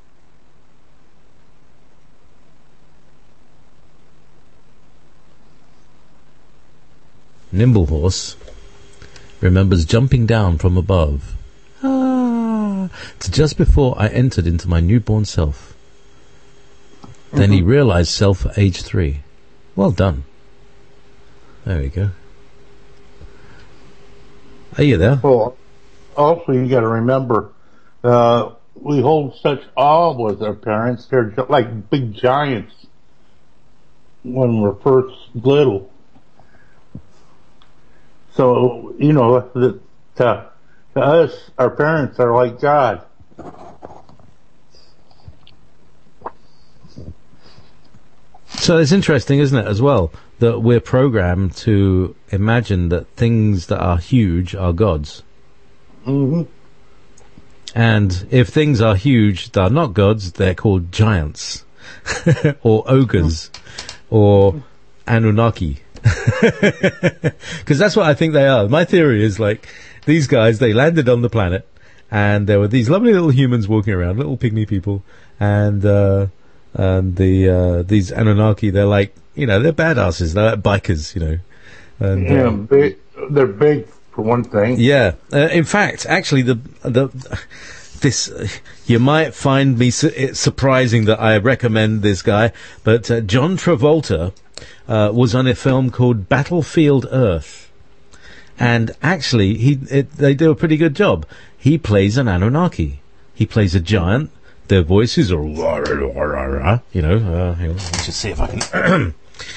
Nimblehorse remembers jumping down from above to just before I entered into my newborn self. Then he realized self at age 3. Well done. There we go. Are you there? Well, also you got to remember, we hold such awe with our parents. They're like big giants when we're first little. So, to us, our parents are like God. So it's interesting, isn't it, as well, that we're programmed to imagine that things that are huge are gods. Mm-hmm. And if things are huge that are not gods, they're called giants, or ogres, or Anunnaki. Because that's what I think they are. My theory is, like, these guys, they landed on the planet, and there were these lovely little humans walking around, little pygmy people, and these Anunnaki, they're like, they're badasses, they're like bikers, And, they're big for one thing. Yeah. In fact, actually, you might find me it's surprising that I recommend this guy, but John Travolta was on a film called Battlefield Earth, and actually they do a pretty good job. He plays an Anunnaki. He plays a giant. Their voices are hang on, let me just see if I can.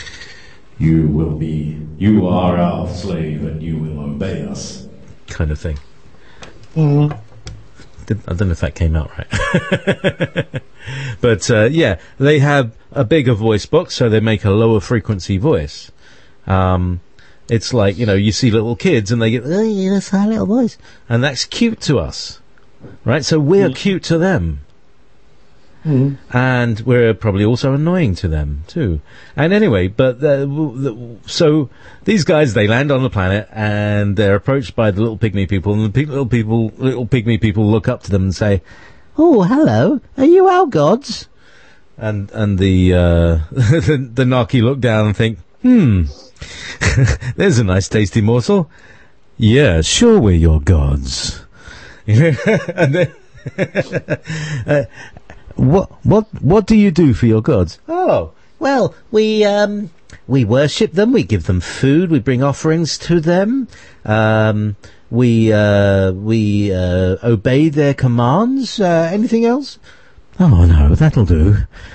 You are our slave and you will obey us. Kind of thing. I don't know if that came out right. But, they have a bigger voice box, so they make a lower frequency voice. It's like, you see little kids and they get, that's our little voice. And that's cute to us. Right? So we're cute to them. Mm-hmm. And we're probably also annoying to them too. And anyway, but so these guys, they land on the planet and they're approached by the little pygmy people, and the little pygmy people look up to them and say, "Oh, hello, are you our gods?" And the the Naki look down and think, there's a nice tasty morsel. Yeah, sure, we're your gods. And then. What do you do for your gods? Oh, well, we worship them. We give them food. We bring offerings to them. We obey their commands. Anything else? Oh no, that'll do.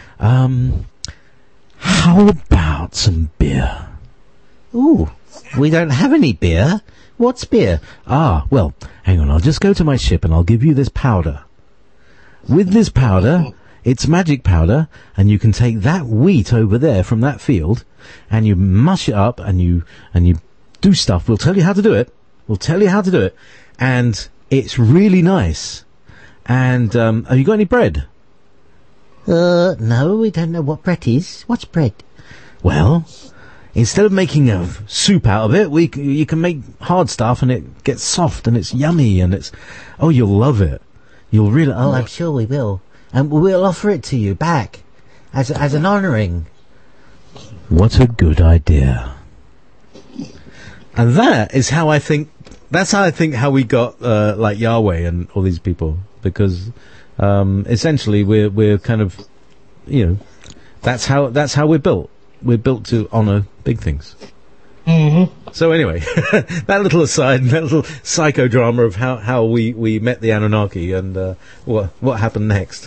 How about some beer? Ooh, we don't have any beer. What's beer? Ah, well, hang on. I'll just go to my ship and I'll give you this powder. With this powder, it's magic powder, and you can take that wheat over there from that field, and you mush it up, and you do stuff. We'll tell you how to do it. And it's really nice. And have you got any bread? No, we don't know what bread is. What's bread? Well, instead of making a soup out of it, you can make hard stuff, and it gets soft, and it's yummy, and you'll love it. You'll really... Oh, I'm sure we will. And we'll offer it to you back as an honouring. What a good idea. And that's how I think how we got, like Yahweh and all these people. Because, essentially we're kind of, that's how we're built. We're built to honour big things. Mm-hmm. So anyway, that little aside, that little psychodrama of how we met the Anunnaki and what happened next.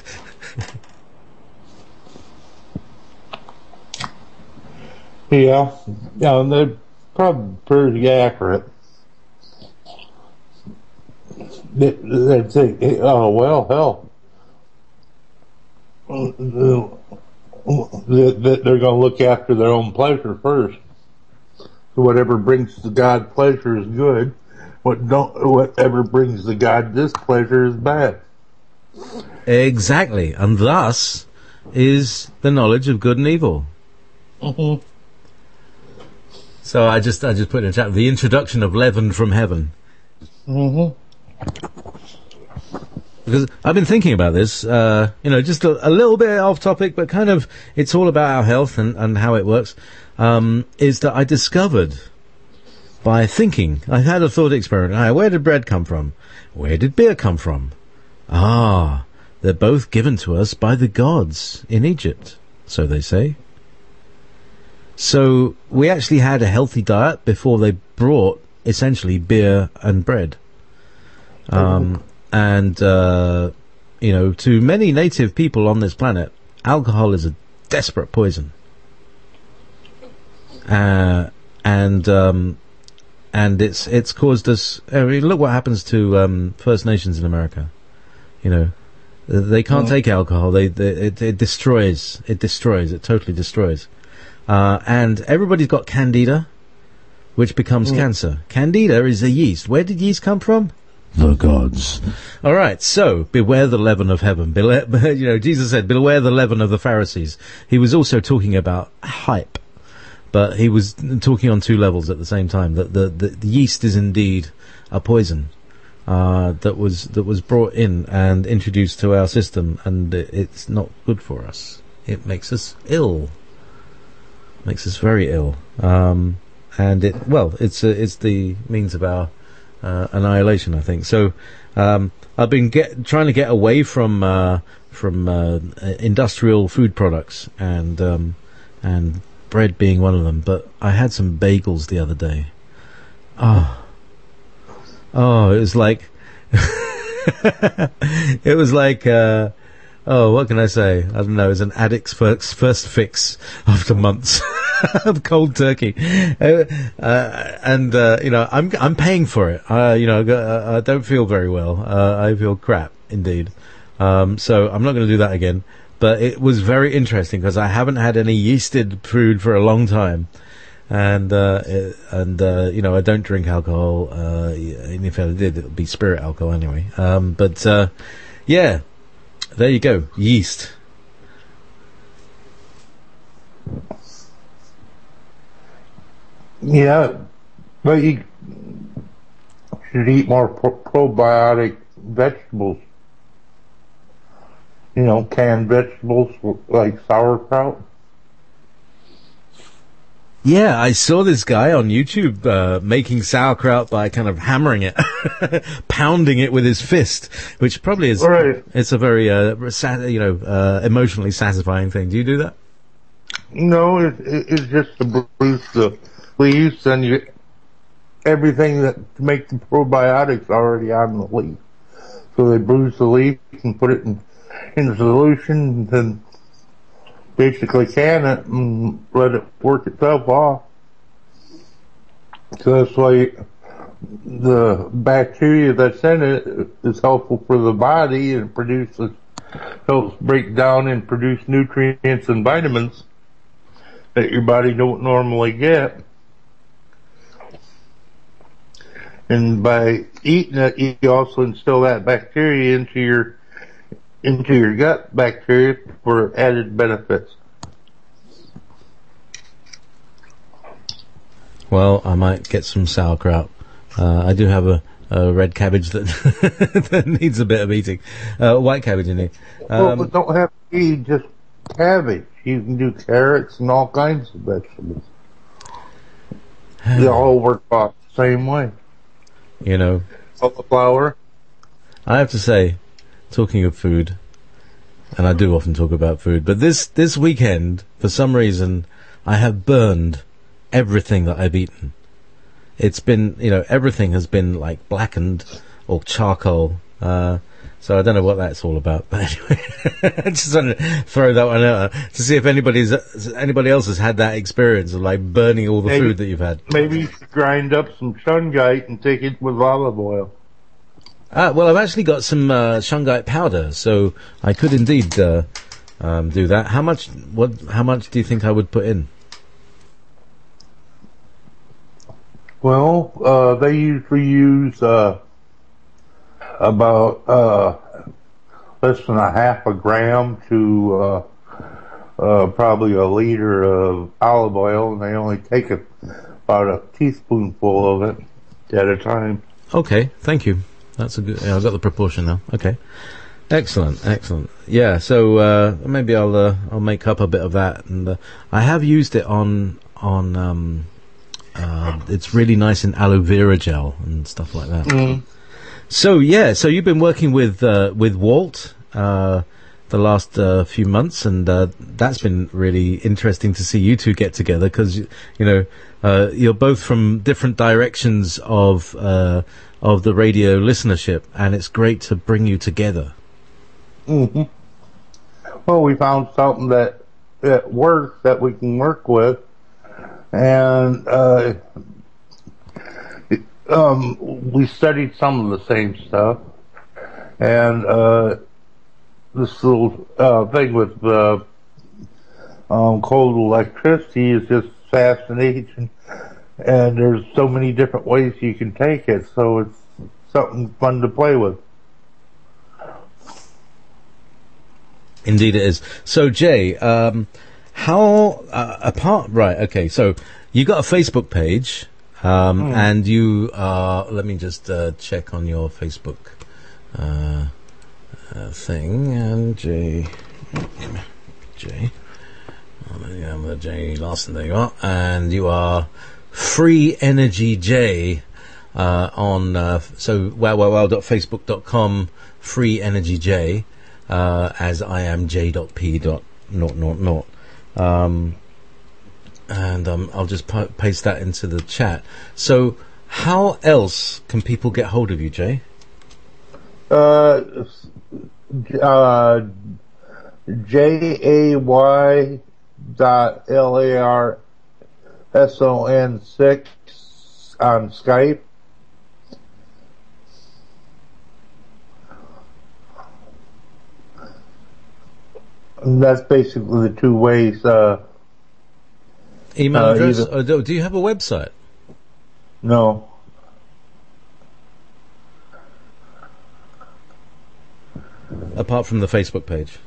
Yeah, and they're probably pretty accurate. They think, oh well, hell, they're going to look after their own pleasure first. Whatever brings the God pleasure is good. Whatever brings the God displeasure is bad. Exactly, and thus is the knowledge of good and evil. Mm-hmm. So I just put in the chat the introduction of leaven from heaven. Mm-hmm. Because I've been thinking about this, just a little bit off topic, but kind of it's all about our health and how it works. Is that I discovered by thinking, I had a thought experiment. Where did bread come from? Where did beer come from? They're both given to us by the gods in Egypt, so they say. So we actually had a healthy diet before they brought essentially beer and bread. To many native people on this planet, alcohol is a desperate poison. And it's caused us. Look what happens to First Nations in America. They can't take alcohol. It destroys. It totally destroys. and everybody's got candida, which becomes cancer. Candida is a yeast. Where did yeast come from? The gods. All right, so beware the leaven of heaven. Jesus said, beware the leaven of the Pharisees. He was also talking about hype, but he was talking on two levels at the same time. That the yeast is indeed a poison that was brought in and introduced to our system, and it's not good for us. It makes us ill. Makes us very ill. And it's the means of our annihilation, I think. So I've been trying to get away from industrial food products and bread being one of them. But I had some bagels the other day. Oh, it was like what can I say? I don't know. It was an addict's first fix after months of cold turkey, I'm paying for it. I don't feel very well. I feel crap indeed. So I'm not going to do that again. But it was very interesting because I haven't had any yeasted food for a long time, and I don't drink alcohol. And if I did, it would be spirit alcohol anyway. Yeah. There you go, yeast. Yeah, but you should eat more probiotic vegetables. Canned vegetables like sauerkraut. Yeah, I saw this guy on YouTube making sauerkraut by kind of hammering it, pounding it with his fist, which probably is. Right. It's a very emotionally satisfying thing. Do you do that? No, it's just to bruise the leaves and everything to make the probiotics already on the leaf. So they bruise the leaf and put it in solution, and then basically can it and let it work itself off. So that's why the bacteria that's in it is helpful for the body, and helps break down and produce nutrients and vitamins that your body don't normally get. And by eating it, you also instill that bacteria into your gut bacteria for added benefits. Well, I might get some sauerkraut. I do have a red cabbage that that needs a bit of eating. White cabbage, you need. But don't have to eat just cabbage. You can do carrots and all kinds of vegetables. They all work out the same way. Cauliflower. I have to say, talking of food, and I do often talk about food, but this weekend, for some reason, I have burned everything that I've eaten. It's been, everything has been like blackened or charcoal. So I don't know what that's all about. But anyway, I just wanted to throw that one out to see if anybody else has had that experience of like burning all the food that you've had. Maybe you should grind up some shungite and take it with olive oil. Well, I've actually got some shungite powder, so I could indeed do that. How much do you think I would put in? Well, they usually use about less than a half a gram to probably a liter of olive oil, and they only take about a teaspoonful of it at a time. Okay, thank you. That's a good. I've got the proportion now. Okay, excellent. Yeah, so maybe I'll make up a bit of that, and I have used it on. It's really nice in aloe vera gel and stuff like that. Mm. So you've been working with Walt the last few months, and that's been really interesting to see you two get together, because you're both from different directions of the radio listenership, and it's great to bring you together. Mm-hmm. Well, we found something that works, that we can work with, and we studied some of the same stuff, and this little thing with Cold electricity is just fascinating, and there's so many different ways you can take it, so it's something fun to play with. Indeed it is. So, Jay, how, right, okay, so you got a Facebook page, and you are, let me just check on your Facebook thing, and Jay, I'm the Jay Larson, there you are, and you are Free Energy J on, so wow.facebook.com, Free Energy J, as I am J.P. And I'll just paste that into the chat. So, how else can people get hold of you, Jay? JAY.LARSON6 on Skype. And that's basically the two ways. Email address? Or do you have a website? No. Apart from the Facebook page?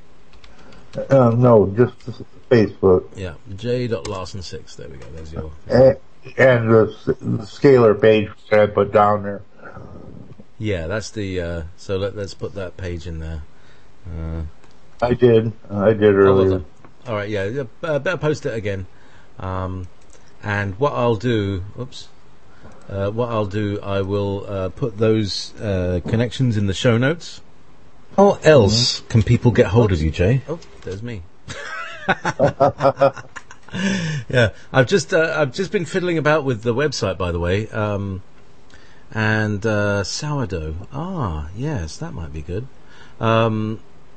No, just Facebook. Yeah, J.Larson6. There we go. There's your. And the scalar page that I put down there. Yeah, that's the. So let's put that page in there. I did earlier. All right, yeah. Better post it again. And what I'll do. I will put those connections in the show notes. How else can people get hold of you, Jay? Oh, there's me. Yeah, I've just been fiddling about with the website, by the way, and sourdough. Ah, yes, that might be good. I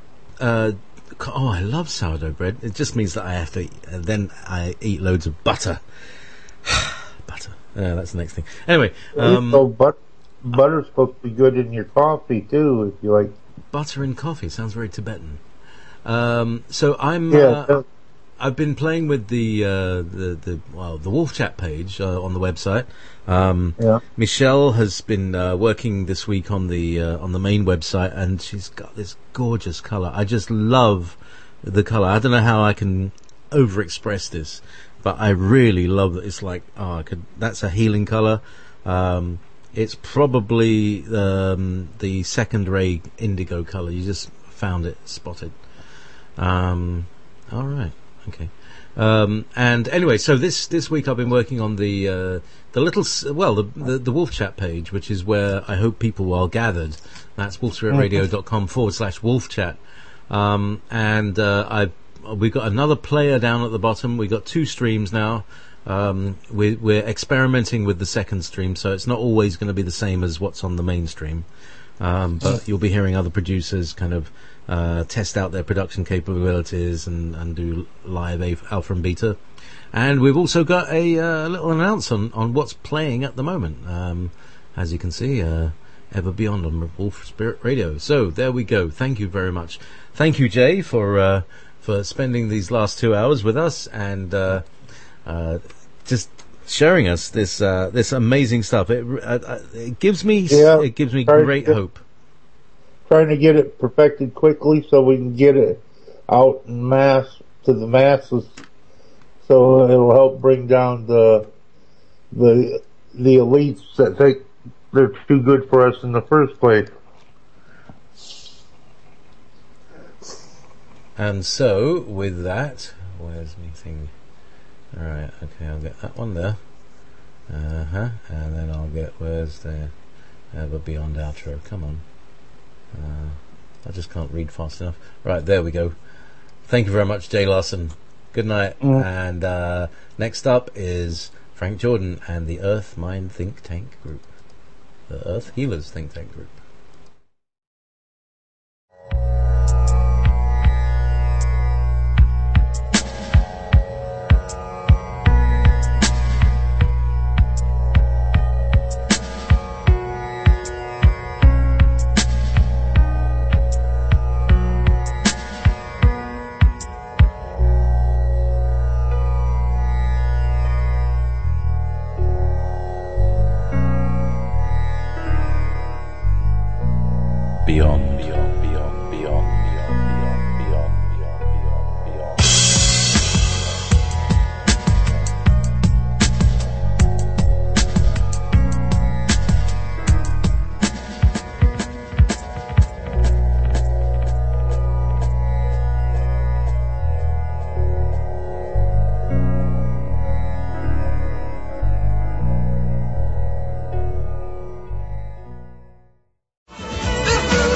love sourdough bread. It just means that I have to. Then I eat loads of butter. Butter. That's the next thing. Anyway, so butter's supposed to be good in your coffee too, if you like. Butter in coffee sounds very Tibetan. So I'm. I've been playing with the Wolf Chat page on the website. Michelle has been working this week on the main website, and she's got this gorgeous colour. I just love the colour. I don't know how I can overexpress this, but I really love it. It's like that's a healing colour. It's probably the secondary indigo colour. You just found it spotted. All right. Okay. And anyway, so this week I've been working on the Wolf Chat page, which is where I hope people are gathered. That's wolfspiritradio.com/Wolf Chat. And we've got another player down at the bottom. We've got 2 streams now. We're experimenting with the second stream, so it's not always going to be the same as what's on the main stream. But you'll be hearing other producers kind of test out their production capabilities and do live alpha and beta. And we've also got a little announce on what's playing at the moment. As you can see, Ever Beyond on Wolf Spirit Radio. So there we go. Thank you very much. Thank you, Jay, for spending these last 2 hours with us and just sharing us this amazing stuff. It gives me great hope. Trying to get it perfected quickly so we can get it out in mass to the masses, so it'll help bring down the elites that think they're too good for us in the first place. And so, with that, where's my thing? Alright, okay, I'll get that one there. And then I'll get, where's the Ever Beyond outro? Come on. I just can't read fast enough. Right, there we go. Thank you very much, Jay Larson. Good night. And next up is Frank Jordan and the Earth Mind Think Tank Group. The Earth Healers Think Tank Group.